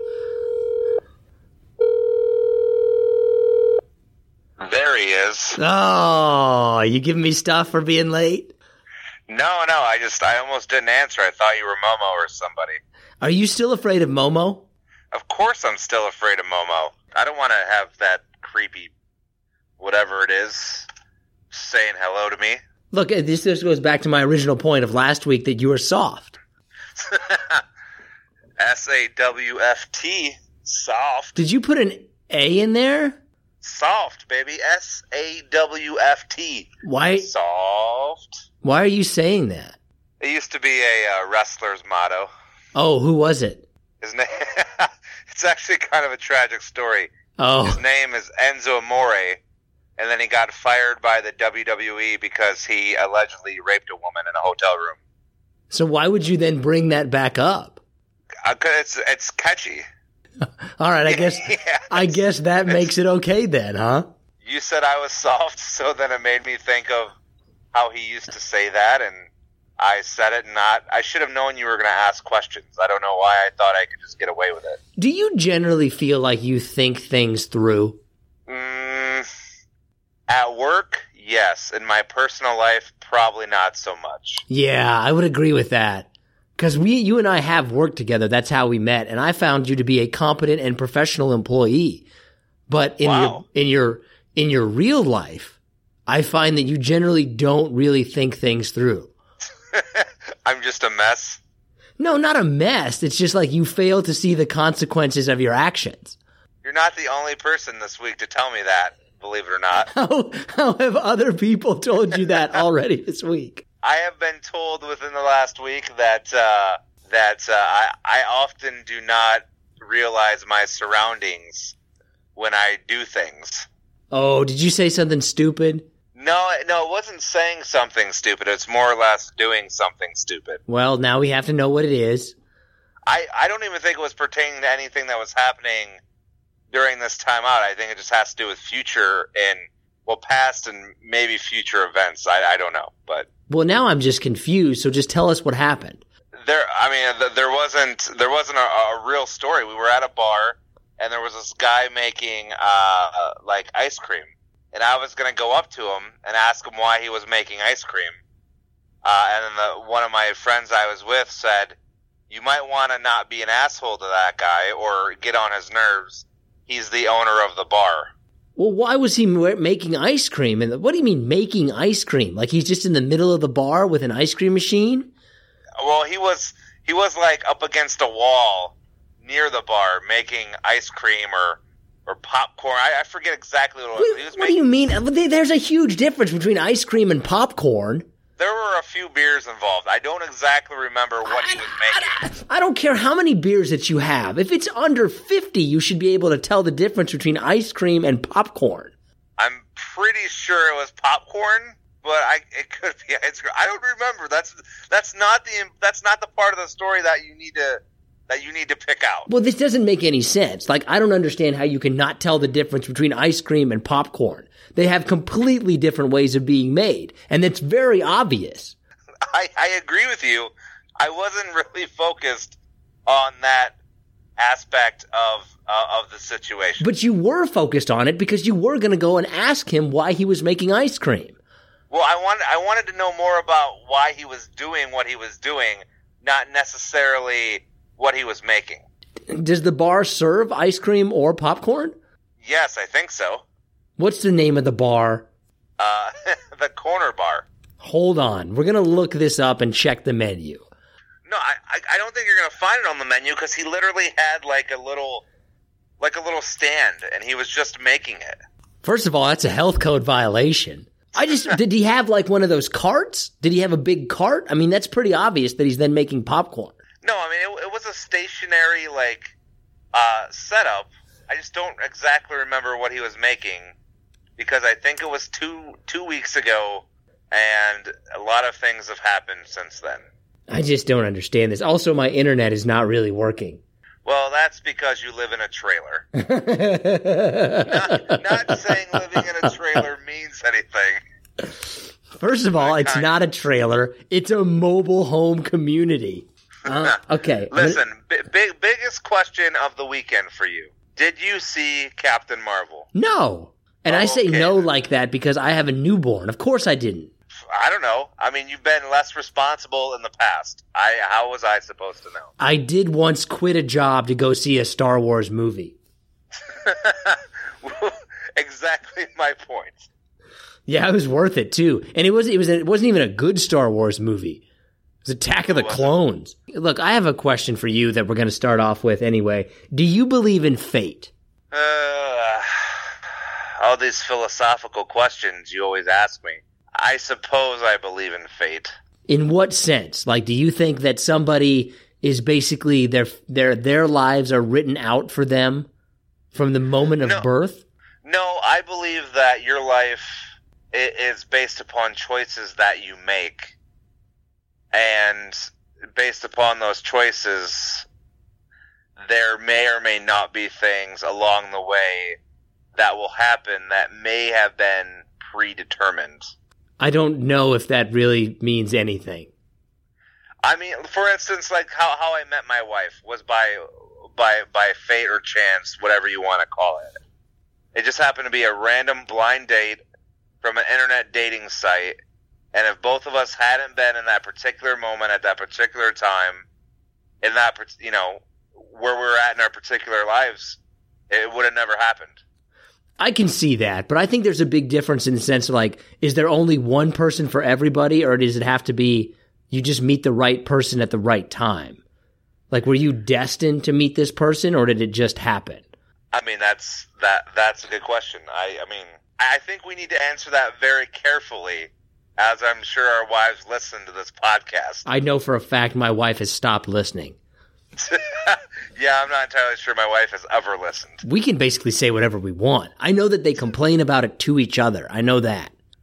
There he is. Oh, you giving me stuff for being late? No, no, I just, I almost didn't answer. I thought you were Momo or somebody. Are you still afraid of Momo? Of course I'm still afraid of Momo. I don't want to have that creepy whatever it is saying hello to me. Look, this, this goes back to my original point of last week that you were soft. S A W F T, soft. Did you put an A in there? Soft, baby. S A W F T. Why? Soft. Why are you saying that? It used to be a uh, wrestler's motto. Oh, who was it? His name. It's actually kind of a tragic story. Oh. His name is Enzo Amore, and then he got fired by the W W E because he allegedly raped a woman in a hotel room. So why would you then bring that back up? Uh, 'cause it's it's catchy. All right, I guess yeah, I guess that makes it okay then, huh? You said I was soft, so then it made me think of how he used to say that, and I said it. Not I should have known you were going to ask questions. I don't know why I thought I could just get away with it. Do you generally feel like you think things through? Mm, at work, yes. In my personal life, probably not so much. Yeah, I would agree with that. Because we, you and I have worked together. That's how we met. And I found you to be a competent and professional employee. But in Wow. your, in your, in your real life, I find that you generally don't really think things through. I'm just a mess. No, not a mess. It's just like you fail to see the consequences of your actions. You're not the only person this week to tell me that, believe it or not. How, how have other people told you that already this week? I have been told within the last week that uh, that uh, I, I often do not realize my surroundings when I do things. Oh, did you say something stupid? No, no, it wasn't saying something stupid. It's more or less doing something stupid. Well, now we have to know what it is. I, I don't even think it was pertaining to anything that was happening during this time out. I think it just has to do with future and, well, past and maybe future events. I, I don't know, but... Well, now I'm just confused, so just tell us what happened. There, I mean, there wasn't there wasn't a, a real story. We were at a bar, and there was this guy making, uh, like, ice cream. And I was going to go up to him and ask him why he was making ice cream. Uh, and then the, one of my friends I was with said, you might want to not be an asshole to that guy or get on his nerves. He's the owner of the bar. Well, why was he making ice cream? And what do you mean making ice cream? Like he's just in the middle of the bar with an ice cream machine? Well, he was he was like up against a wall near the bar making ice cream or or popcorn. I, I forget exactly what it was. What, he was what do you mean? There's a huge difference between ice cream and popcorn. There were a few beers involved. I don't exactly remember what he was making. I, I don't care how many beers that you have. If it's under fifty, you should be able to tell the difference between ice cream and popcorn. I'm pretty sure it was popcorn, but I, it could be ice cream. I don't remember. That's that's not the that's not the part of the story that you need to that you need to pick out. Well, this doesn't make any sense. Like, I don't understand how you can not tell the difference between ice cream and popcorn. They have completely different ways of being made, and it's very obvious. I, I agree with you. I wasn't really focused on that aspect of uh, of the situation. But you were focused on it because you were going to go and ask him why he was making ice cream. Well, I wanted I wanted to know more about why he was doing what he was doing, not necessarily what he was making. Does the bar serve ice cream or popcorn? Yes, I think so. What's the name of the bar? Uh, the Corner Bar. Hold on. We're going to look this up and check the menu. No, I, I, I don't think you're going to find it on the menu because he literally had like a little, like a little stand, and he was just making it. First of all, that's a health code violation. I just, did he have like one of those carts? Did he have a big cart? I mean, that's pretty obvious that he's then making popcorn. No, I mean, it, it was a stationary, like, uh, setup. I just don't exactly remember what he was making because I think it was two two weeks ago, and a lot of things have happened since then. I just don't understand this. Also, my internet is not really working. Well, that's because you live in a trailer. not, not saying living in a trailer means anything. First of all, it's not a trailer. It's a mobile home community. Uh, okay. Listen, b- big, biggest question of the weekend for you. Did you see Captain Marvel? No. And oh, I say okay. no like that because I have a newborn. Of course I didn't. I don't know. I mean, you've been less responsible in the past. I How was I supposed to know? I did once quit a job to go see a Star Wars movie. Exactly my point. Yeah, it was worth it too. And it wasn't it was it wasn't even a good Star Wars movie. It was Attack of the Clones. Look, I have a question for you that we're going to start off with anyway. Do you believe in fate? Uh, all these philosophical questions you always ask me. I suppose I believe in fate. In what sense? Like, do you think that somebody is basically their their their lives are written out for them from the moment of no, birth? No, I believe that your life is based upon choices that you make. And based upon those choices, there may or may not be things along the way that will happen that may have been predetermined. I don't know if that really means anything. I mean, for instance, like how, how I met my wife was by by by fate or chance, whatever you want to call it. It just happened to be a random blind date from an internet dating site. And if both of us hadn't been in that particular moment at that particular time, in that, you know, where we were at in our particular lives, it would have never happened. I can see that, but I think there's a big difference in the sense of like, is there only one person for everybody, or does it have to be you just meet the right person at the right time? Like, were you destined to meet this person, or did it just happen? I mean, that's that that's a good question. I, I mean, I think we need to answer that very carefully, as I'm sure our wives listen to this podcast. I know for a fact my wife has stopped listening. Yeah, I'm not entirely sure my wife has ever listened. We can basically say whatever we want. I know that they complain about it to each other. I know that.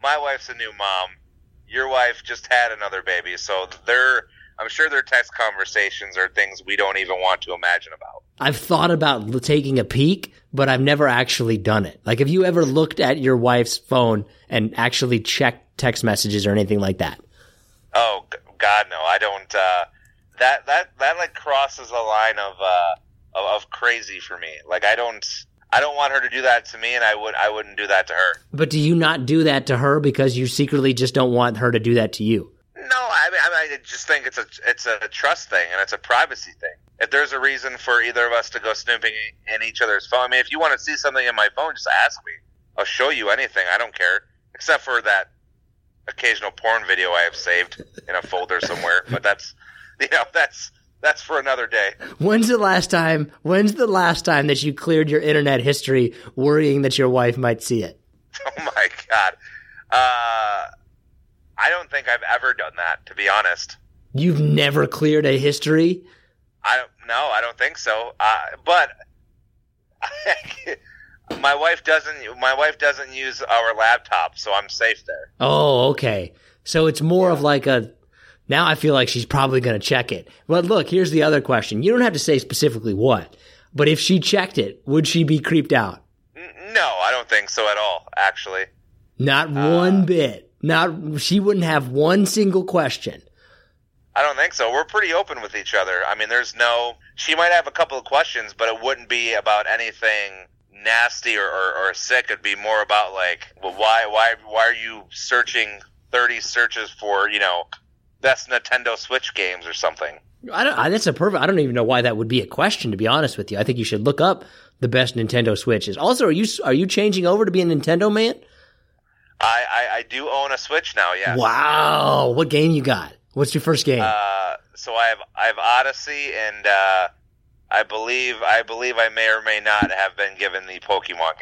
my wife's a new mom. Your wife just had another baby, so they're, I'm sure their text conversations are things we don't even want to imagine about. I've thought about taking a peek, but I've never actually done it. Like, have you ever looked at your wife's phone and actually checked text messages or anything like that? Oh, God, no. I don't. Uh, that, that, that, like, crosses a line of, uh, of, of crazy for me. Like, I don't... I don't want her to do that to me, and I would I wouldn't do that to her. But do you not do that to her because you secretly just don't want her to do that to you? No, I mean, I, mean, I just think it's a it's a trust thing and it's a privacy thing. If there's a reason for either of us to go snooping in each other's phone, I mean, if you want to see something in my phone, just ask me. I'll show you anything. I don't care, except for that occasional porn video I have saved in a folder somewhere. But that's you know that's. That's for another day. When's the last time? When's the last time that you cleared your internet history, worrying that your wife might see it? Oh my God! Uh, I don't think I've ever done that. To be honest, you've never cleared a history. I don't. No, I don't think so. Uh, but my wife doesn't. My wife doesn't use our laptop, so I'm safe there. Oh, okay. So it's more yeah. of like a. Now I feel like she's probably going to check it. But look, here's the other question. You don't have to say specifically what, but if she checked it, would she be creeped out? No, I don't think so at all, actually. Not one uh, bit. Not she wouldn't have one single question. I don't think so. We're pretty open with each other. I mean, there's no... She might have a couple of questions, but it wouldn't be about anything nasty or, or, or sick. It'd be more about, like, well, why, why, why are you searching thirty searches for, you know... best Nintendo Switch games or something. I don't. I, that's a perfect. I don't even know why that would be a question. To be honest with you, I think you should look up the best Nintendo Switches. Also, are you are you changing over to be a Nintendo man? I, I, I do own a Switch now. Yeah. Wow. What game you got? What's your first game? Uh, so I have I have Odyssey, and uh, I believe I believe I may or may not have been given the Pokemon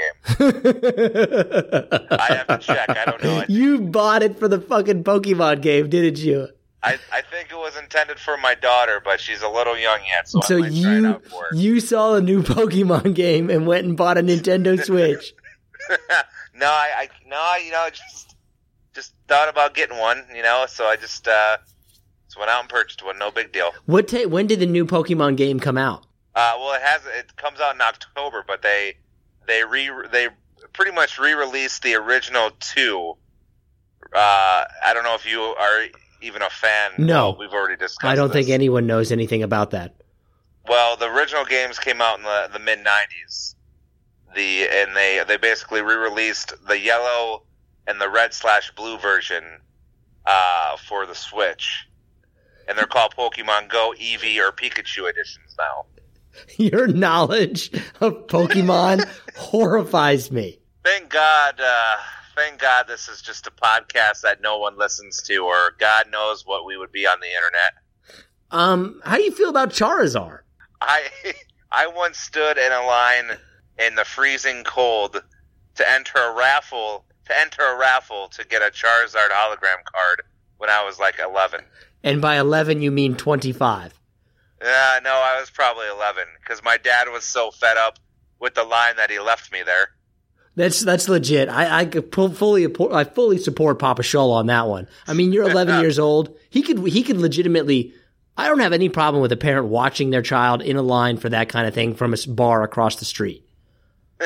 game. I have to check. I don't know. You bought it for the fucking Pokemon game, didn't you? I, I think it was intended for my daughter, but she's a little young yet, so, so I might you, try it out for her. You saw a new Pokemon game and went and bought a Nintendo Switch. no, I, I no, you know, just just thought about getting one, you know, so I just uh, just went out and purchased one. No big deal. What ta- when did the new Pokemon game come out? Uh, well, it has it comes out in October, but they they re they pretty much re-released the original two. Uh, I don't know if you are even a fan. No, well, we've already discussed. I don't this. think anyone knows anything about that. Well, the original games came out in the, the mid nineties. The and they they basically re-released the yellow and the red slash blue version uh, for the Switch, and they're called Pokemon Go, Eevee, or Pikachu editions now. Your knowledge of Pokemon horrifies me. Thank God. Uh, Thank God this is just a podcast that no one listens to, or God knows what we would be on the internet. Um, how do you feel about Charizard? I I once stood in a line in the freezing cold to enter a raffle to enter a raffle to get a Charizard hologram card when I was like eleven. And by eleven, you mean twenty-five? Uh, no, I was probably eleven because my dad was so fed up with the line that he left me there. That's that's legit. I I could fully I fully support Papa Scholl on that one. I mean, you're eleven years old. He could he could legitimately. I don't have any problem with a parent watching their child in a line for that kind of thing from a bar across the street. Well,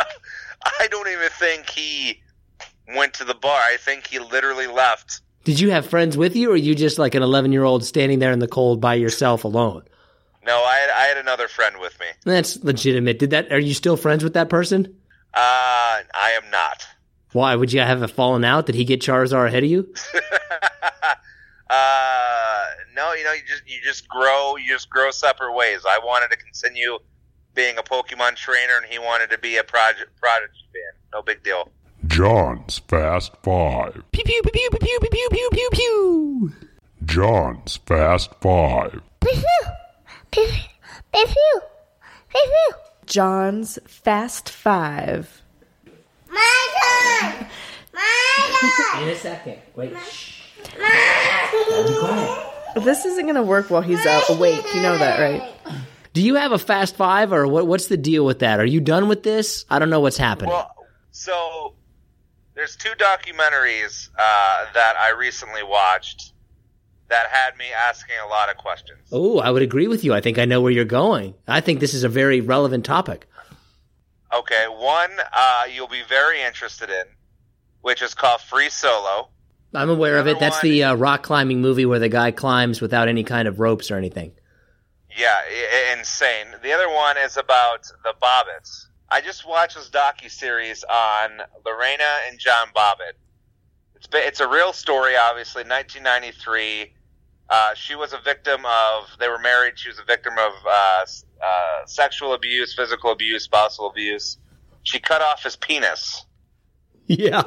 I don't even think he went to the bar. I think he literally left. Did you have friends with you, or are you just like an eleven year old standing there in the cold by yourself alone? No, I had, I had another friend with me. That's legitimate. Did that? Are you still friends with that person? Uh, I am not. Why? Would you have a fallen out? Did he get Charizard ahead of you? uh, no, you know, you just you just grow, you just grow separate ways. I wanted to continue being a Pokemon trainer, and he wanted to be a Prodigy, Prodigy fan. No big deal. John's Fast Five. Pew pew pew pew pew pew pew pew pew pew. John's Fast Five. Pew pew pew pew pew pew. John's Fast Five. My turn! My turn! In a second. Wait. Shh. My Be quiet. This isn't going to work while he's out awake. You know that, right? Do you have a Fast Five, or what? What's the deal with that? Are you done with this? I don't know what's happening. Well, so there's two documentaries uh, that I recently watched that had me asking a lot of questions. Oh, I would agree with you. I think I know where you're going. I think this is a very relevant topic. Okay, one uh, you'll be very interested in, which is called Free Solo. I'm aware the of it. That's one, the uh, rock climbing movie where the guy climbs without any kind of ropes or anything. Yeah, I- insane. The other one is about the Bobbitts. I just watched this docuseries on Lorena and John Bobbitt. It's it's a real story, obviously. nineteen ninety-three, uh, she was a victim of. They were married. She was a victim of uh, uh, sexual abuse, physical abuse, spousal abuse. She cut off his penis. Yeah.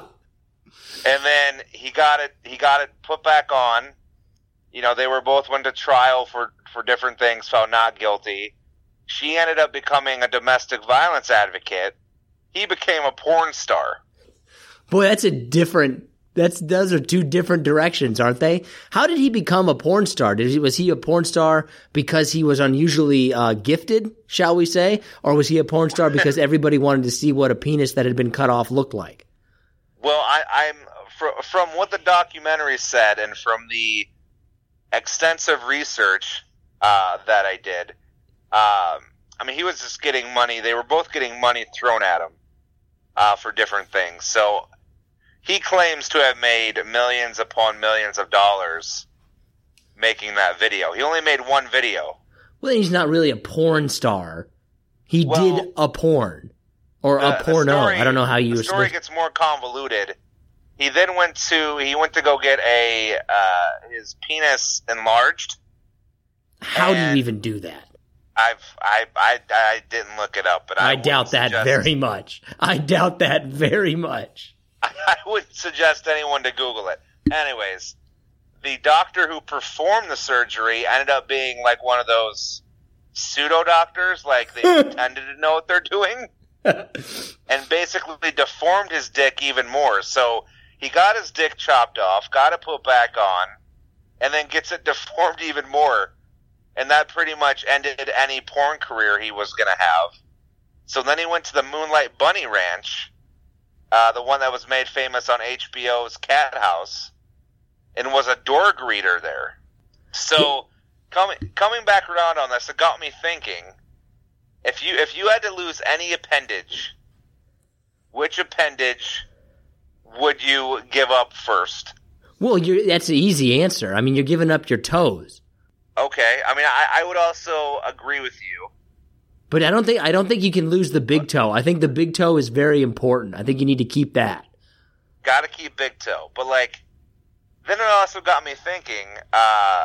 And then he got it. He got it put back on. You know, they were both went to trial for for different things, found not guilty. She ended up becoming a domestic violence advocate. He became a porn star. Boy, that's a different. That's those are two different directions, aren't they? How did he become a porn star? Did he, was he a porn star because he was unusually uh, gifted, shall we say, or was he a porn star because everybody wanted to see what a penis that had been cut off looked like? Well, I, I'm fr- from what the documentary said, and from the extensive research uh, that I did. Um, I mean, he was just getting money. They were both getting money thrown at him uh, for different things. So he claims to have made millions upon millions of dollars making that video. He only made one video. Well, he's not really a porn star. He well, did a porn. Or the, a porno. Story, I don't know how you... The story gets more convoluted. He then went to... He went to go get a uh, his penis enlarged. How do you even do that? I've I I I didn't look it up, but I, I doubt that suggest, very much. I doubt that very much. I, I wouldn't suggest anyone to Google it. Anyways, the doctor who performed the surgery ended up being like one of those pseudo doctors, like they pretended to know what they're doing, and basically deformed his dick even more. So he got his dick chopped off, got it put back on, and then gets it deformed even more. And that pretty much ended any porn career he was going to have. So then he went to the Moonlight Bunny Ranch, uh, the one that was made famous on H B O's Cat House, and was a door greeter there. So coming coming back around on this, it got me thinking, if you if you had to lose any appendage, which appendage would you give up first? Well, you're, that's an easy answer. I mean, you're giving up your toes. Okay, I mean, I, I would also agree with you. But I don't think I don't think you can lose the big toe. I think the big toe is very important. I think you need to keep that. Got to keep big toe. But, like, then it also got me thinking, uh,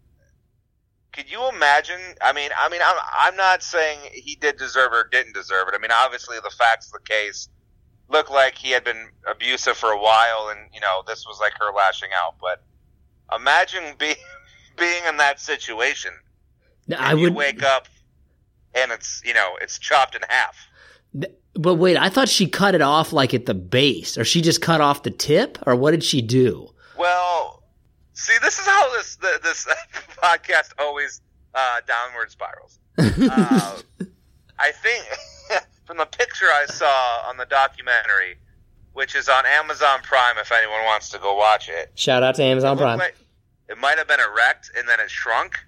could you imagine, I mean, I mean, I'm, I'm not saying he did deserve it or didn't deserve it. I mean, obviously the facts of the case look like he had been abusive for a while and, you know, this was like her lashing out. But imagine being... being in that situation, I and you would wake up and it's, you know, it's chopped in half. But wait, I thought she cut it off like at the base, or she just cut off the tip, or what did she do? Well, see, this is how this this podcast always uh, downward spirals. uh, I think from the picture I saw on the documentary, which is on Amazon Prime, if anyone wants to go watch it. Shout out to Amazon Prime. Like, it might have been erect, and then it shrunk.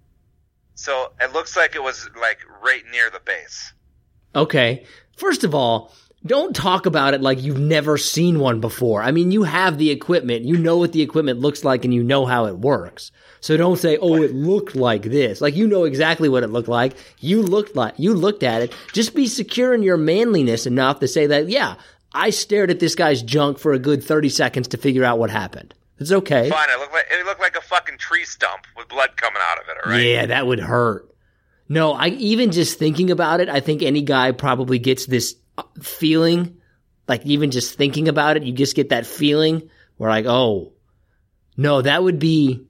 So it looks like it was, like, right near the base. Okay. First of all, don't talk about it like you've never seen one before. I mean, you have the equipment. You know what the equipment looks like, and you know how it works. So don't say, oh, it looked like this. Like, you know exactly what it looked like. You looked like you looked at it. Just be secure in your manliness enough to say that, yeah, I stared at this guy's junk for a good thirty seconds to figure out what happened. It's okay. Fine, it looked like it looked like a fucking tree stump with blood coming out of it, all right? Yeah, that would hurt. No, I even just thinking about it, I think any guy probably gets this feeling, like even just thinking about it, you just get that feeling where like, oh, no, that would be,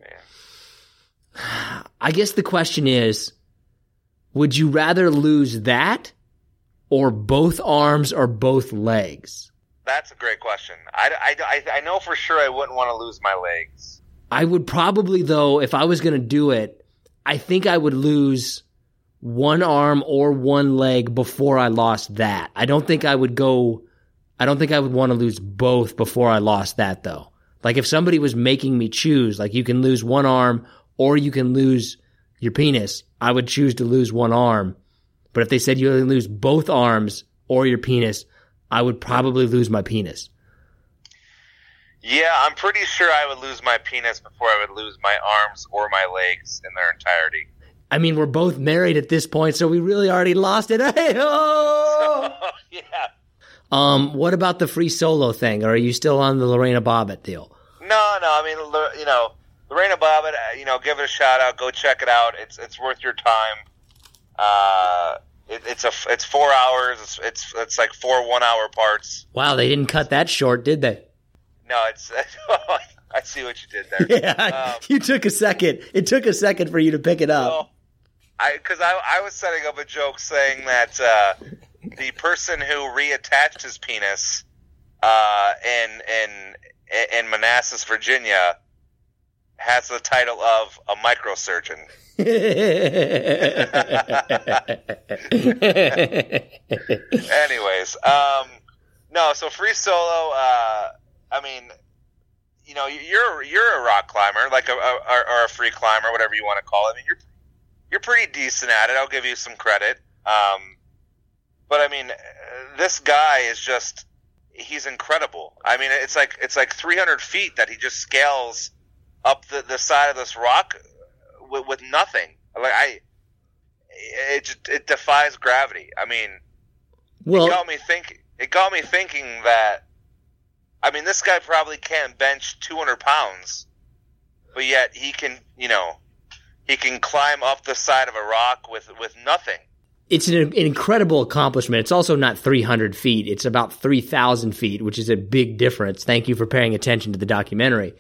yeah. I guess the question is, would you rather lose that or both arms or both legs? That's a great question. I, I, I know for sure I wouldn't want to lose my legs. I would probably, though, if I was going to do it, I think I would lose one arm or one leg before I lost that. I don't think I would go I don't think I would want to lose both before I lost that, though. Like, if somebody was making me choose, like, you can lose one arm or you can lose your penis, I would choose to lose one arm. But if they said you lose both arms or your penis, I would probably lose my penis. Yeah, I'm pretty sure I would lose my penis before I would lose my arms or my legs in their entirety. I mean, we're both married at this point, so we really already lost it. Hey-oh! Yeah. Um, what about the free solo thing? Or are you still on the Lorena Bobbitt deal? No, no. I mean, you know, Lorena Bobbitt. You know, give it a shout out. Go check it out. It's it's worth your time. Uh, it, it's a it's four hours. It's, it's it's like four one hour parts. Wow, they didn't cut that short, did they? No, it's. I see what you did there. Yeah, um, you took a second. It took a second for you to pick it up. Well, I because I I was setting up a joke saying that uh, the person who reattached his penis uh, in in in Manassas, Virginia, has the title of a microsurgeon. Anyways, um, no. So free solo. Uh, I mean, you know, you're you're a rock climber, like a, a or a free climber, whatever you want to call it. I mean, you're you're pretty decent at it. I'll give you some credit. Um, but I mean, this guy is just. He's incredible. I mean, it's like it's like three hundred feet that he just scales up the, the side of this rock with, with nothing. Like I, it just, it defies gravity. I mean, well, it got me thinking. It got me thinking that, I mean, this guy probably can't bench two hundred pounds, but yet he can, you know, he can climb up the side of a rock with with nothing. It's an, an incredible accomplishment. It's also not three hundred feet. It's about three thousand feet, which is a big difference. Thank you for paying attention to the documentary.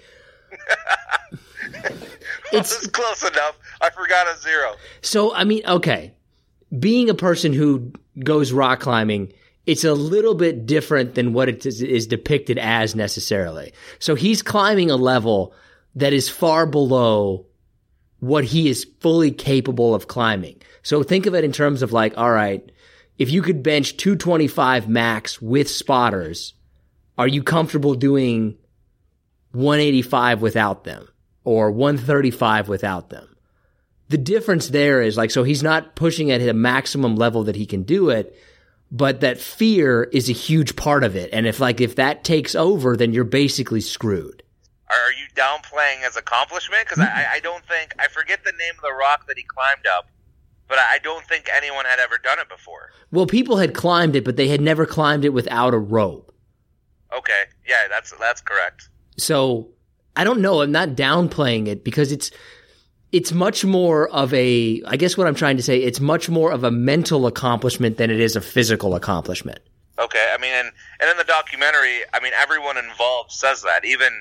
well, it's close enough. I forgot a zero. So, I mean, okay. Being a person who goes rock climbing, it's a little bit different than what it is, is depicted as necessarily. So he's climbing a level that is far below what he is fully capable of climbing. So think of it in terms of like, all right, if you could bench two twenty-five max with spotters, are you comfortable doing one eighty-five without them or one thirty-five without them? The difference there is like, so he's not pushing at a maximum level that he can do it, but that fear is a huge part of it. And if like, if that takes over, then you're basically screwed. Are you downplaying his accomplishment? Because I, I don't think, I forget the name of the rock that he climbed up, but I don't think anyone had ever done it before. Well, people had climbed it, but they had never climbed it without a rope. Okay, yeah, that's that's correct. So, I don't know, I'm not downplaying it because it's it's much more of a, I guess what I'm trying to say, it's much more of a mental accomplishment than it is a physical accomplishment. Okay, I mean, and, and in the documentary, I mean, everyone involved says that. Even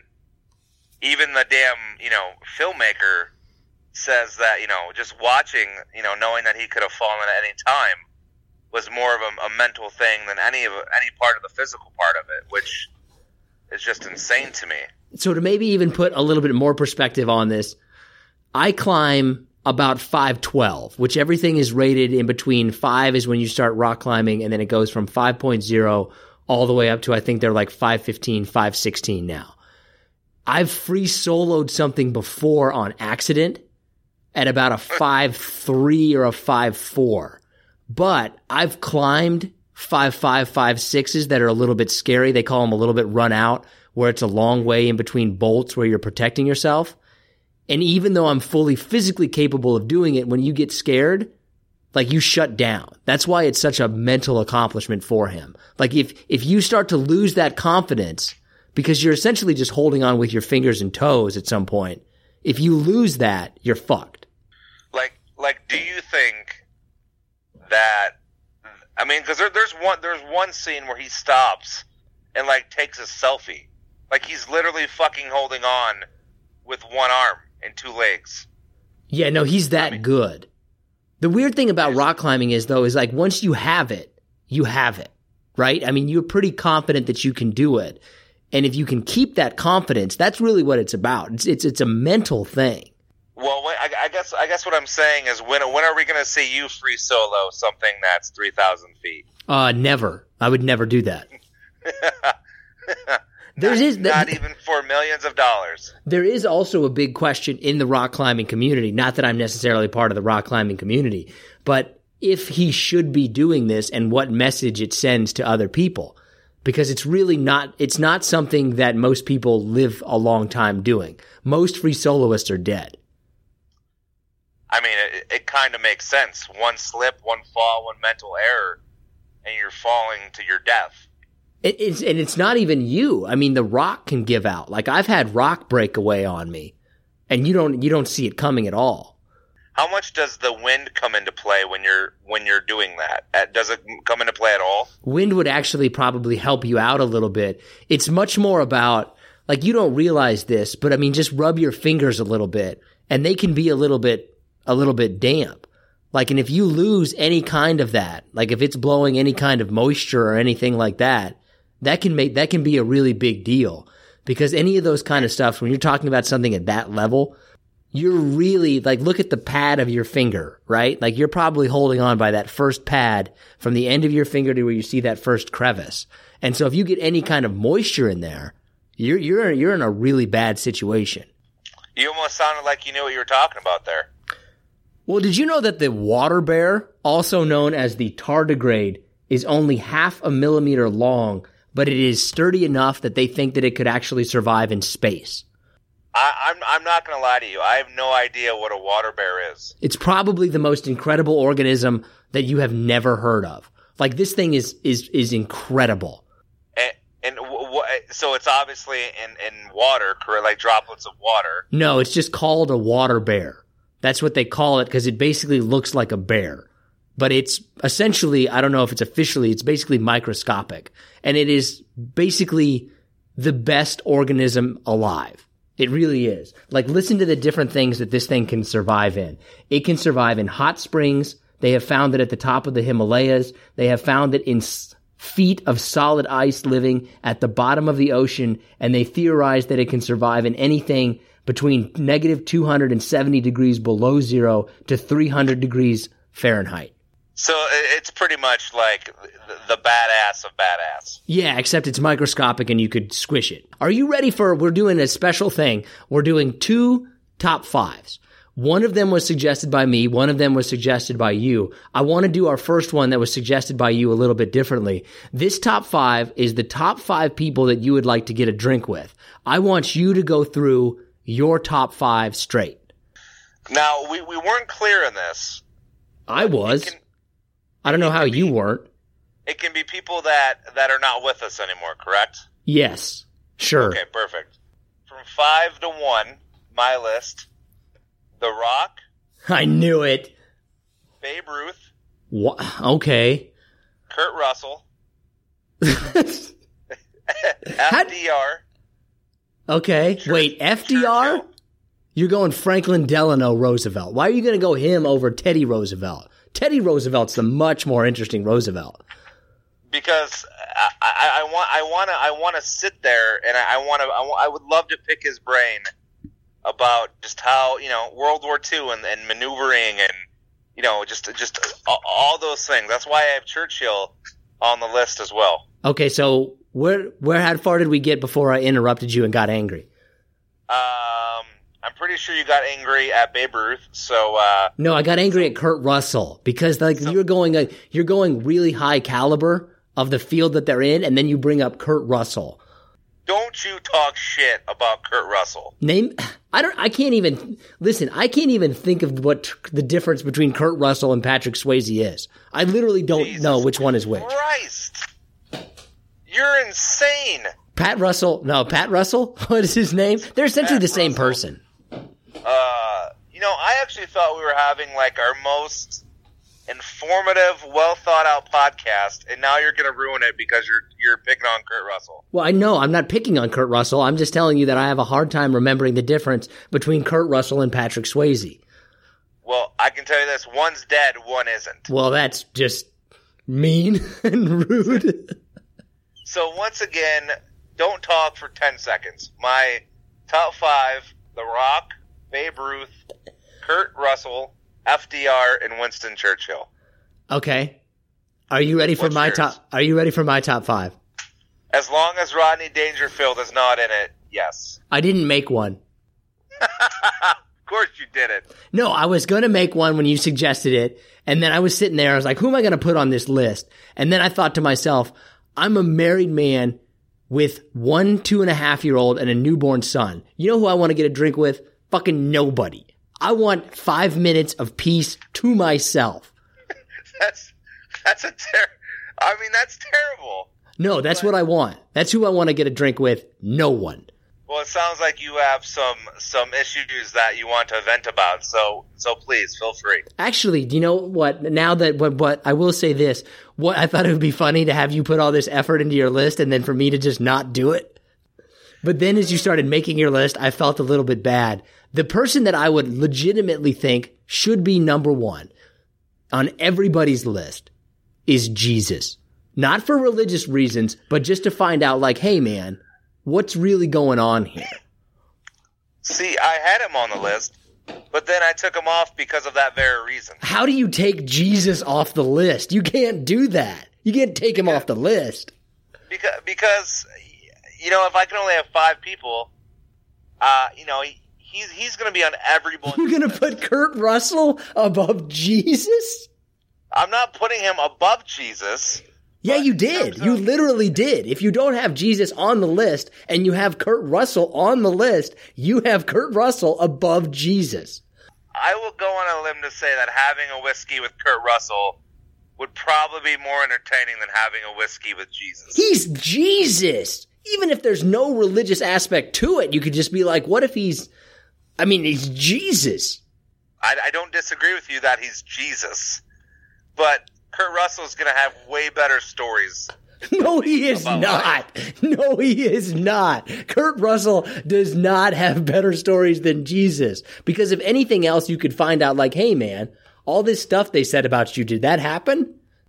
even the damn, you know, filmmaker says that, you know, just watching, you know, knowing that he could have fallen at any time was more of a, a mental thing than any of any part of the physical part of it, which is just insane to me. So to maybe even put a little bit more perspective on this, I climb about five twelve, which everything is rated in between. Five is when you start rock climbing, and then it goes from five point oh all the way up to, I think they're like five fifteen, five sixteen now. I've free soloed something before on accident at about a five three or a five four. But I've climbed five five, five sixes that are a little bit scary. They call them a little bit run out, where it's a long way in between bolts where you're protecting yourself. And even though I'm fully physically capable of doing it, when you get scared, like you shut down. That's why it's such a mental accomplishment for him. Like if, if you start to lose that confidence, because you're essentially just holding on with your fingers and toes at some point, if you lose that, you're fucked. Like, like, do you think that, I mean, because there, there's one, there's one scene where he stops and like takes a selfie. Like he's literally fucking holding on with one arm and two legs. Yeah, no, he's that I mean, good. The weird thing about yes. rock climbing is, though, is like once you have it, you have it, right? I mean, you're pretty confident that you can do it. And if you can keep that confidence, that's really what it's about. It's it's, it's a mental thing. Well, I, I guess I guess what I'm saying is when when are we going to see you free solo something that's three thousand feet? Uh, never. I would never do that. There not, is not even for millions of dollars. There is also a big question in the rock climbing community. Not that I'm necessarily part of the rock climbing community, but if he should be doing this and what message it sends to other people, because it's really not. It's not something that most people live a long time doing. Most free soloists are dead. I mean, it, it kind of makes sense. One slip, one fall, one mental error, and you're falling to your death. It, it's and it's not even you. I mean, the rock can give out. Like I've had rock break away on me, and you don't you don't see it coming at all. How much does the wind come into play when you're when you're doing that? Uh, Does it come into play at all? Wind would actually probably help you out a little bit. It's much more about, like, you don't realize this, but I mean, just rub your fingers a little bit, and they can be a little bit a little bit damp. Like, and if you lose any kind of that, like if it's blowing any kind of moisture or anything like that, that can make, that can be a really big deal, because any of those kind of stuff, when you're talking about something at that level, you're really, like, look at the pad of your finger, right? Like, you're probably holding on by that first pad from the end of your finger to where you see that first crevice. And so if you get any kind of moisture in there, you're, you're, you're in a really bad situation. You almost sounded like you knew what you were talking about there. Well, did you know that the water bear, also known as the tardigrade, is only half a millimeter long, but it is sturdy enough that they think that it could actually survive in space? I, I'm I'm not going to lie to you. I have no idea what a water bear is. It's probably the most incredible organism that you have never heard of. Like, this thing is is is incredible. And, and w- w- so it's obviously in, in water, correct? Like droplets of water. No, it's just called a water bear. That's what they call it, because it basically looks like a bear. But it's essentially, I don't know if it's officially, it's basically microscopic. And it is basically the best organism alive. It really is. Like, listen to the different things that this thing can survive in. It can survive in hot springs. They have found that at the top of the Himalayas. They have found that in s- feet of solid ice living at the bottom of the ocean. And they theorize that it can survive in anything between negative two hundred seventy degrees below zero to three hundred degrees Fahrenheit. So it's pretty much like the badass of badass. Yeah, except it's microscopic and you could squish it. Are you ready for, we're doing a special thing. We're doing two top fives. One of them was suggested by me. One of them was suggested by you. I want to do our first one that was suggested by you a little bit differently. This top five is the top five people that you would like to get a drink with. I want you to go through your top five straight. Now, we, we weren't clear in this. I was. Can, I don't know how you be, weren't. It can be people that, that are not with us anymore, correct? Yes. Sure. Okay, perfect. From five to one, my list: The Rock. I knew it. Babe Ruth. What? Okay. Kurt Russell. F D R. Okay. Church, Wait, F D R? Churchill. You're going Franklin Delano Roosevelt. Why are you going to go him over Teddy Roosevelt? Teddy Roosevelt's the much more interesting Roosevelt. Because I, I, I want I want to I want to sit there and I, I want to I, w- I would love to pick his brain about just how, you know, World War Two and, and maneuvering and, you know, just just all, all those things. That's why I have Churchill on the list as well. Okay, so where where how far did we get before I interrupted you and got angry? Um, I'm pretty sure you got angry at Babe Ruth. So uh, no, I got angry at Kurt Russell because like so, you're going uh, you're going really high caliber of the field that they're in, and then you bring up Kurt Russell. Don't you talk shit about Kurt Russell. Name I don't I can't even listen, I can't even think of what t- the difference between Kurt Russell and Patrick Swayze is. I literally don't Jesus know which one is which. Christ. You're insane. Pat Russell, no, Pat Russell? What is his name? They're essentially Pat the same Russell. person. Uh, you know, I actually thought we were having like our most informative, well thought out podcast, and now you're going to ruin it because you're you're picking on Kurt Russell. Well, I know I'm not picking on Kurt Russell. I'm just telling you that I have a hard time remembering the difference between Kurt Russell and Patrick Swayze. Well, I can tell you this: one's dead, one isn't. Well, that's just mean and rude. So once again, don't talk for ten seconds. My top five: The Rock, Babe Ruth, Kurt Russell, F D R, and Winston Churchill. Okay. Are you ready for What's my yours? top? Are you ready for my top five? As long as Rodney Dangerfield is not in it, yes. I didn't make one. Of course you didn't. No, I was going to make one when you suggested it, and then I was sitting there, I was like, who am I going to put on this list? And then I thought to myself, I'm a married man with one two and a half year old and a newborn son. You know who I want to get a drink with? Fucking nobody. I want five minutes of peace to myself. that's that's a ter- I mean, that's terrible. No, that's what I want. That's who I want to get a drink with. No one. Well, it sounds like you have some some issues that you want to vent about, so so please feel free. Actually, do you know what? Now that what, what I will say this, what I thought it would be funny to have you put all this effort into your list and then for me to just not do it. But then as you started making your list, I felt a little bit bad. The person that I would legitimately think should be number one on everybody's list is Jesus. Not for religious reasons, but just to find out, like, hey, man, what's really going on here? See, I had him on the list, but then I took him off because of that very reason. How do you take Jesus off the list? You can't do that. You can't take him off the list. Because, because, you know, if I can only have five people, uh, you know, he, he's he's going to be on everyone's You're going to put Kurt Russell above Jesus? I'm not putting him above Jesus. Yeah, you did. You literally did. If you don't have Jesus on the list and you have Kurt Russell on the list, you have Kurt Russell above Jesus. I will go on a limb to say that having a whiskey with Kurt Russell would probably be more entertaining than having a whiskey with Jesus. He's Jesus. Even if there's no religious aspect to it, you could just be like, what if he's, I mean, he's Jesus. I, I don't disagree with you that he's Jesus, but Kurt Russell's going to have way better stories. No, he is not. Life. No, he is not. Kurt Russell does not have better stories than Jesus. Because if anything else, you could find out like, hey, man, all this stuff they said about you, did that happen?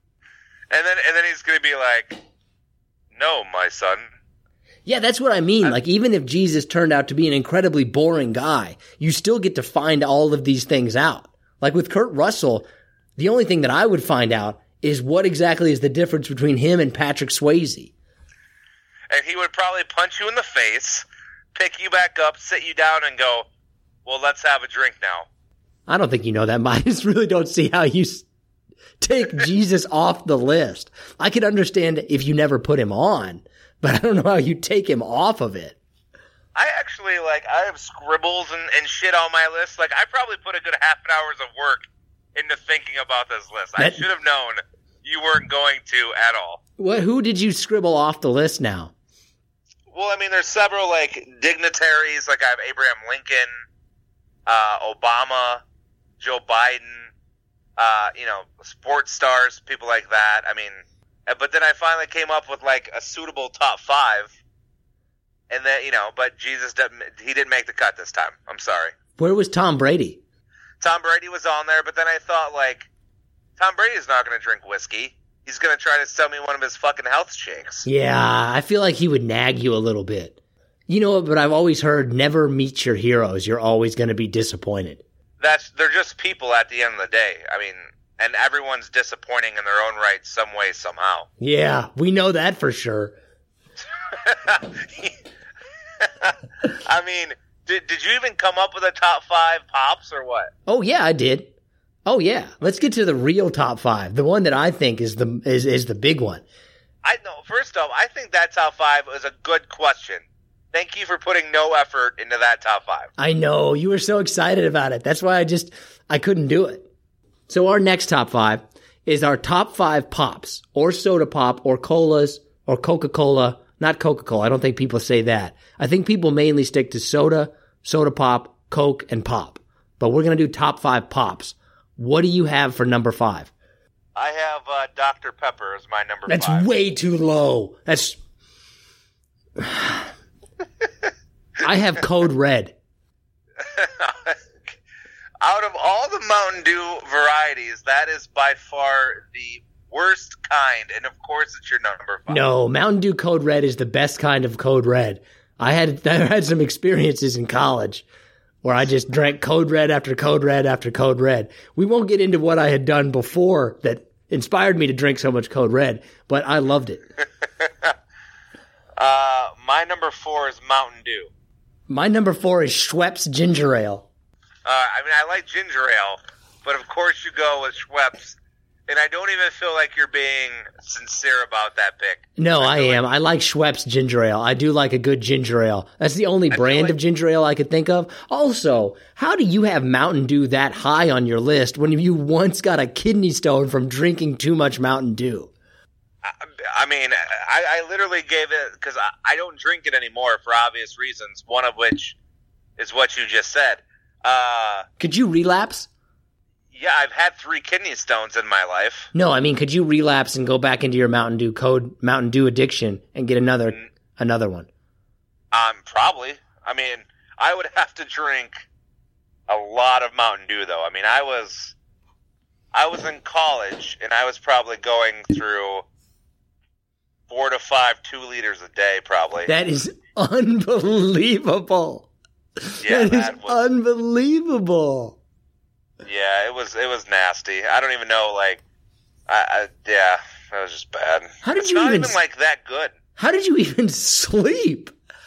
And then, and then he's going to be like, no, my son. Yeah, that's what I mean. I'm, like, even if Jesus turned out to be an incredibly boring guy, you still get to find all of these things out. Like with Kurt Russell, the only thing that I would find out is what exactly is the difference between him and Patrick Swayze. And he would probably punch you in the face, pick you back up, sit you down, and go, well, let's have a drink now. I don't think you know that, I just really don't see how you take Jesus off the list. I could understand if you never put him on, but I don't know how you take him off of it. I actually, like, I have scribbles and, and shit on my list. Like, I probably put a good half an hour's of work into thinking about this list. That, I should have known you weren't going to at all. What? Who did you scribble off the list now? Well, I mean, there's several, like, dignitaries. Like, I have Abraham Lincoln, uh, Obama, Joe Biden, uh, you know, sports stars, people like that. I mean, but then I finally came up with, like, a suitable top five. And then, you know, but Jesus, didn't, he didn't make the cut this time. I'm sorry. Where was Tom Brady? Tom Brady was on there, but then I thought, like, Tom Brady's not going to drink whiskey. He's going to try to sell me one of his fucking health shakes. Yeah, I feel like he would nag you a little bit. You know what, but I've always heard, never meet your heroes. You're always going to be disappointed. That's They're just people at the end of the day. I mean, and everyone's disappointing in their own right some way, somehow. Yeah, we know that for sure. I mean, did did you even come up with a top five pops or what? Oh yeah, I did. Oh yeah, let's get to the real top five. The one that I think is the is is the big one. I know. First off, I think that top five is a good question. Thank you for putting no effort into that top five. I know you were so excited about it. That's why I just I couldn't do it. So our next top five is our top five pops, or soda pop, or colas, or Coca-Cola. Not Coca-Cola. I don't think people say that. I think people mainly stick to soda, soda pop, Coke, and pop. But we're going to do top five pops. What do you have for number five? I have uh, Doctor Pepper as my number That's five. That's way too low. That's... I have Code Red. Out of all the Mountain Dew varieties, that is by far the worst kind, and of course it's your number five. No, Mountain Dew Code Red is the best kind of Code Red. I had I had some experiences in college where I just drank Code Red after Code Red after Code Red. We won't get into what I had done before that inspired me to drink so much Code Red, but I loved it. Uh, my number four is Mountain Dew. My number four is Schweppes Ginger Ale. Uh, I mean, I like ginger ale, but of course you go with Schweppes. And I don't even feel like you're being sincere about that pick. No, I, I am. Like, I like Schweppes ginger ale. I do like a good ginger ale. That's the only I brand like, of ginger ale I could think of. Also, how do you have Mountain Dew that high on your list when you once got a kidney stone from drinking too much Mountain Dew? I, I mean, I, I literally gave it because I, I don't drink it anymore for obvious reasons, one of which is what you just said. Uh, could you relapse? Yeah, I've had three kidney stones in my life. No, I mean, could you relapse and go back into your Mountain Dew code, Mountain Dew addiction, and get another mm. another one? Um, probably. I mean, I would have to drink a lot of Mountain Dew, though. I mean, I was I was in college, and I was probably going through four to five two liters a day, probably. That is unbelievable. Yeah, that, that is was, unbelievable. Yeah, it was it was nasty. I don't even know, like, I, I yeah, that was just bad. How did it's you not even, even like that good? How did you even sleep?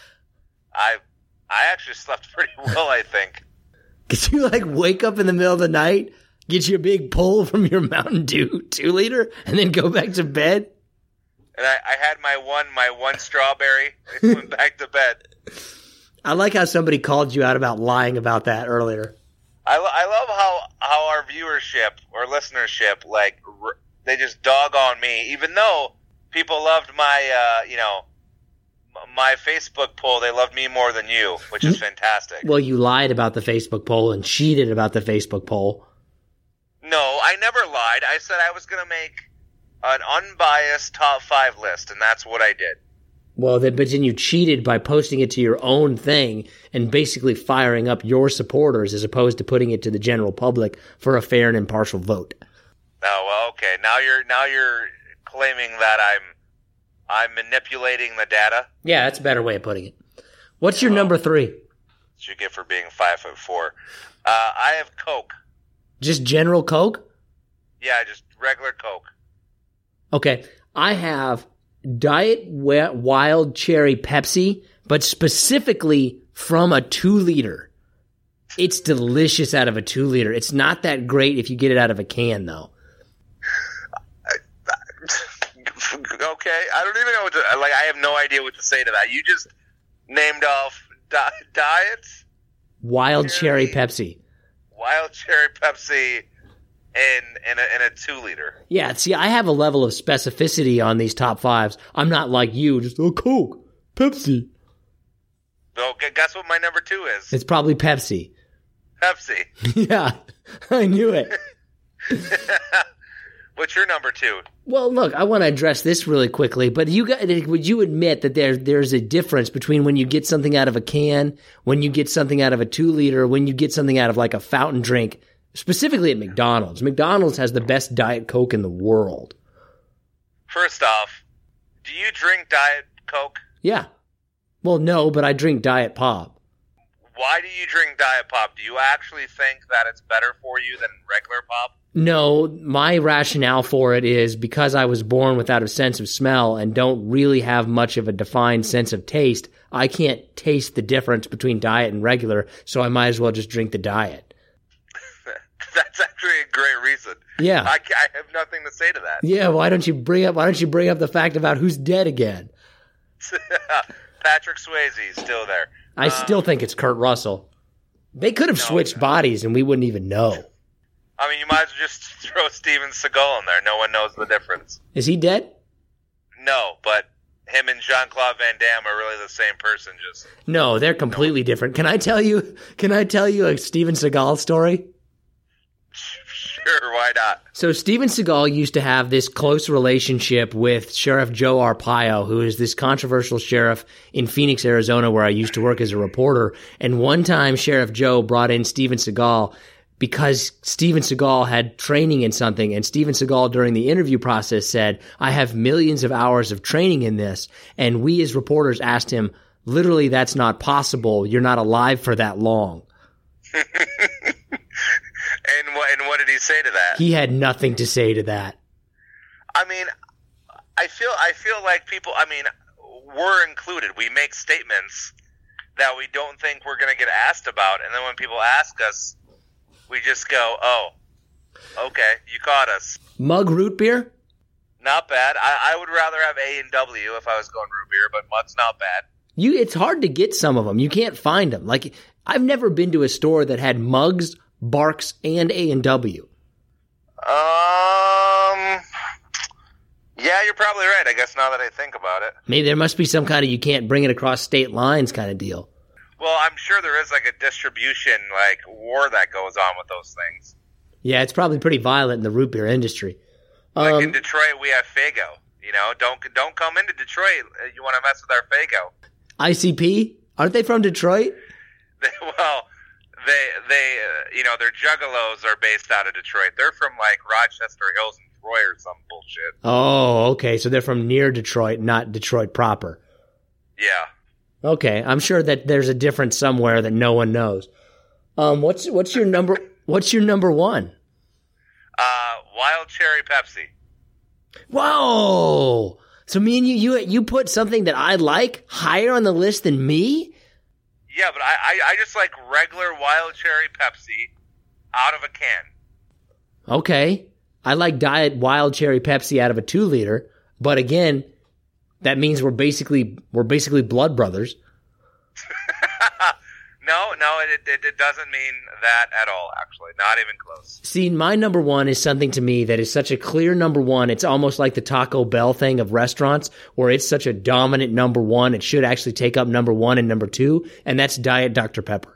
I I actually slept pretty well, I think. Could you like wake up in the middle of the night, get your big pull from your Mountain Dew two liter, and then go back to bed? And I, I had my one my one strawberry and went back to bed. I like how somebody called you out about lying about that earlier. I, I love how, how our viewership or listenership, like, r- they just dog on me, even though people loved my, uh, you know, my Facebook poll. They loved me more than you, which is fantastic. Well, you lied about the Facebook poll and cheated about the Facebook poll. No, I never lied. I said I was going to make an unbiased top five list, and that's what I did. Well, then, but then you cheated by posting it to your own thing and basically firing up your supporters as opposed to putting it to the general public for a fair and impartial vote. Oh, well, okay. Now you're now you're claiming that I'm I'm manipulating the data. Yeah, that's a better way of putting it. What's your well, number three? What you get for being five foot four? Uh, I have Coke. Just general Coke? Yeah, just regular Coke. Okay, I have Diet Wild Cherry Pepsi, but specifically from a two liter. It's delicious out of a two liter. It's not that great if you get it out of a can, though. Okay, I don't even know what to, like, I have no idea what to say to that. You just named off di- diets? Wild Cherry, Cherry Pepsi. Wild Cherry Pepsi in, in, a, in a two liter. Yeah, see, I have a level of specificity on these top fives. I'm not like you, just, oh, Coke, Pepsi. Okay, guess what my number two is? It's probably Pepsi. Pepsi. Yeah, I knew it. What's your number two? Well, look, I want to address this really quickly, but you got, would you admit that there there's a difference between when you get something out of a can, when you get something out of a two liter, when you get something out of like a fountain drink, specifically at McDonald's. McDonald's has the best Diet Coke in the world. First off, do you drink Diet Coke? Yeah. Well, no, but I drink Diet Pop. Why do you drink Diet Pop? Do you actually think that it's better for you than regular pop? No, my rationale for it is because I was born without a sense of smell and don't really have much of a defined sense of taste, I can't taste the difference between diet and regular, so I might as well just drink the diet. That's actually a great reason. Yeah. I, I have nothing to say to that. Yeah, why don't you bring up why don't you bring up the fact about who's dead again? Patrick Swayze still there. I um, still think it's Kurt Russell. They could have no, switched no. bodies and we wouldn't even know. I mean, you might as well just throw Steven Seagal in there. No one knows the difference. Is he dead? No, but him and Jean-Claude Van Damme are really the same person. Just no, they're completely no. different. Can I tell you? Can I tell you a Steven Seagal story? Sure, why not? So Steven Seagal used to have this close relationship with Sheriff Joe Arpaio, who is this controversial sheriff in Phoenix, Arizona, where I used to work as a reporter. And one time, Sheriff Joe brought in Steven Seagal because Steven Seagal had training in something, and Steven Seagal during the interview process said, I have millions of hours of training in this, and we as reporters asked him, literally, that's not possible. You're not alive for that long. and, what, and what did he say to that? He had nothing to say to that. I mean, I feel I feel like people, I mean, we're included. We make statements that we don't think we're going to get asked about, and then when people ask us, we just go, oh, okay, you caught us. Mug root beer? Not bad. I, I would rather have A and W if I was going root beer, but Mug's not bad. You, it's hard to get some of them. You can't find them. Like, I've never been to a store that had Mugs, Barks, and A and W. Um, yeah, you're probably right, I guess, now that I think about it. Maybe there must be some kind of you can't bring it across state lines kind of deal. Well, I'm sure there is like a distribution like war that goes on with those things. Yeah, it's probably pretty violent in the root beer industry. Like Um, in Detroit, we have Faygo. You know, don't don't come into Detroit. You want to mess with our Faygo. I C P? Aren't they from Detroit? They, well, they they uh, you know, their Juggalos are based out of Detroit. They're from like Rochester Hills and Troy or some bullshit. Oh, okay. So they're from near Detroit, not Detroit proper. Yeah. Okay, I'm sure that there's a difference somewhere that no one knows. Um, what's what's your number? What's your number one? Uh, Wild Cherry Pepsi. Whoa! So me and you, you, you put something that I like higher on the list than me? Yeah, but I, I, I just like regular Wild Cherry Pepsi out of a can. Okay, I like Diet Wild Cherry Pepsi out of a two liter, but again, that means we're basically we're basically blood brothers. No, no, it, it it doesn't mean that at all, actually. Not even close. See, my number one is something to me that is such a clear number one. It's almost like the Taco Bell thing of restaurants, where it's such a dominant number one. It should actually take up number one and number two, and that's Diet Doctor Pepper.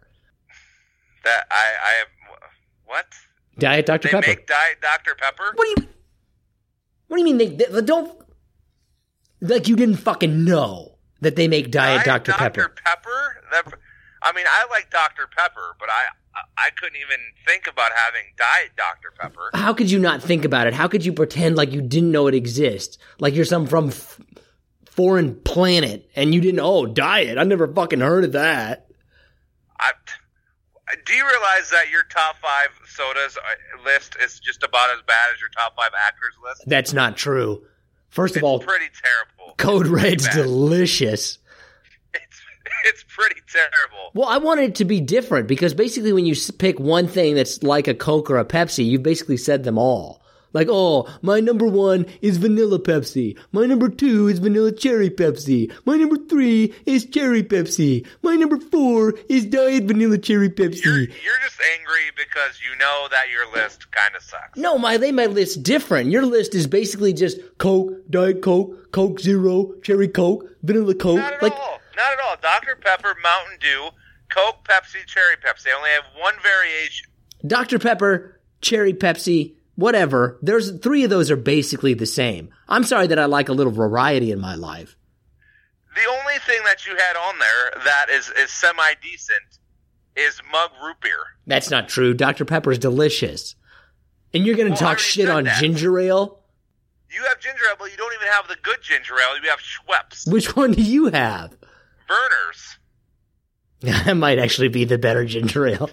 That I, I have, what? Diet Doctor They Pepper. make Diet Doctor Pepper? What do you? What do you mean they, they don't? Like you didn't fucking know that they make Diet, Diet Doctor Pepper. Doctor Pepper? That, I mean, I like Doctor Pepper, but I I couldn't even think about having Diet Doctor Pepper. How could you not think about it? How could you pretend like you didn't know it exists? Like you're some from f- foreign planet and you didn't. Oh, Diet! I never fucking heard of that. I, do you realize that your top five sodas list is just about as bad as your top five actors list? That's not true. First of it's all, pretty terrible. Code Red's bad. delicious. It's it's pretty terrible. Well, I wanted it to be different because basically when you s- pick one thing that's like a Coke or a Pepsi, you've basically said them all. Like, oh, my number one is vanilla Pepsi. My number two is vanilla cherry Pepsi. My number three is cherry Pepsi. My number four is Diet Vanilla Cherry Pepsi. You're, you're just angry because you know that your list kind of sucks. No, my they my list different. Your list is basically just Coke, Diet Coke, Coke Zero, Cherry Coke, Vanilla Coke. Not at like, all. Not at all. Doctor Pepper, Mountain Dew, Coke, Pepsi, Cherry Pepsi. They only have one variation. Doctor Pepper, Cherry Pepsi, whatever. There's three of those are basically the same. I'm sorry that I like a little variety in my life. The only thing that you had on there that is, is semi-decent is Mug Root Beer. That's not true. Doctor Pepper is delicious. And you're going to Oh, I talk already shit said on that. ginger ale? You have ginger ale, but you don't even have the good ginger ale. You have Schweppes. Which one do you have? Verner's. That might actually be the better ginger ale.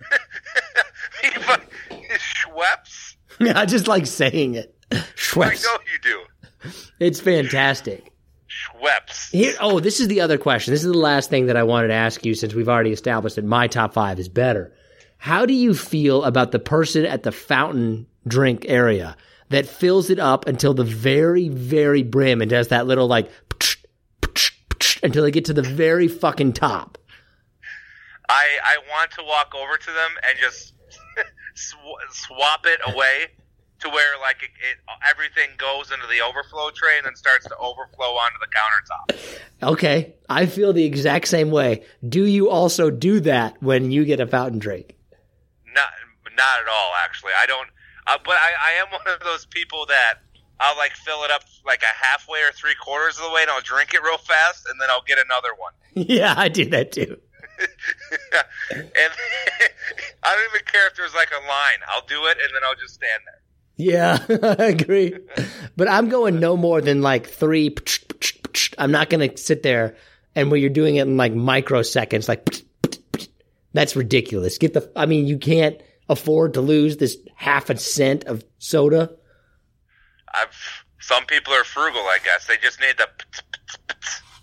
Schweppes? I just like saying it. I Schweppes. know you do. It's fantastic. Schweppes. Here, oh, this is the other question. This is the last thing that I wanted to ask you since we've already established that my top five is better. How do you feel about the person at the fountain drink area that fills it up until the very, very brim and does that little like until they get to the very fucking top? I, I want to walk over to them and just sw- swap it away to where like it, it, everything goes into the overflow tray and then starts to overflow onto the countertop. Okay, I feel the exact same way. Do you also do that when you get a fountain drink? Not not at all, actually. I don't. Uh, but I, I am one of those people that I'll like fill it up like a halfway or three quarters of the way, and I'll drink it real fast, and then I'll get another one. Yeah, I do that too. And I don't even care if there's like a line. I'll do it, and then I'll just stand there. Yeah, I agree. But I'm going no more than like three. I'm not going to sit there and when you're doing it in like microseconds, like that's ridiculous. Get the, I mean, you can't afford to lose this half a cent of soda. I've, some people are frugal, I guess. They just need the.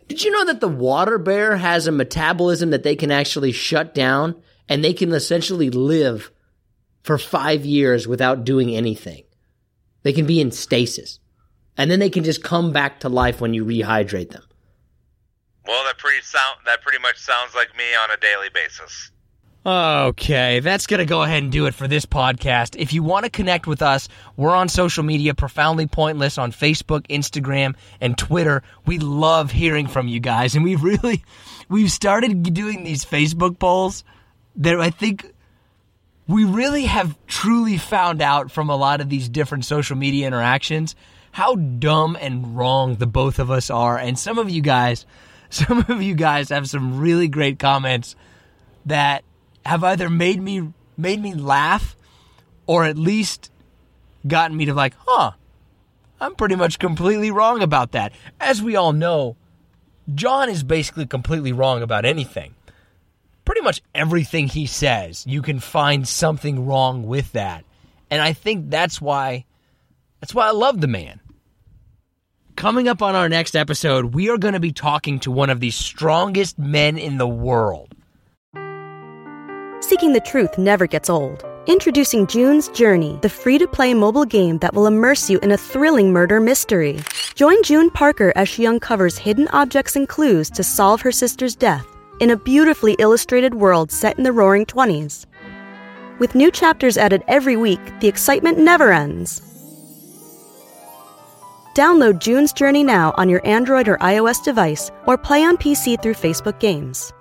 Did you know that the water bear has a metabolism that they can actually shut down, and they can essentially live for five years without doing anything? They can be in stasis, and then they can just come back to life when you rehydrate them. Well, that pretty sound that pretty much sounds like me on a daily basis. Okay, that's going to go ahead and do it for this podcast. If you want to connect with us, we're on social media, Profoundly Pointless, on Facebook, Instagram, and Twitter. We love hearing from you guys, and we've really, we've started doing these Facebook polls that I think we really have truly found out from a lot of these different social media interactions how dumb and wrong the both of us are. And some of you guys, some of you guys have some really great comments that have either made me made me laugh or at least gotten me to like, huh, I'm pretty much completely wrong about that. As we all know, John is basically completely wrong about anything. Pretty much everything he says, you can find something wrong with that. And I think that's why that's why I love the man. Coming up on our next episode, we are going to be talking to one of the strongest men in the world. Seeking the truth never gets old. Introducing June's Journey, the free-to-play mobile game that will immerse you in a thrilling murder mystery. Join June Parker as she uncovers hidden objects and clues to solve her sister's death in a beautifully illustrated world set in the Roaring Twenties. With new chapters added every week, the excitement never ends. Download June's Journey now on your Android or iOS device or play on P C through Facebook Games.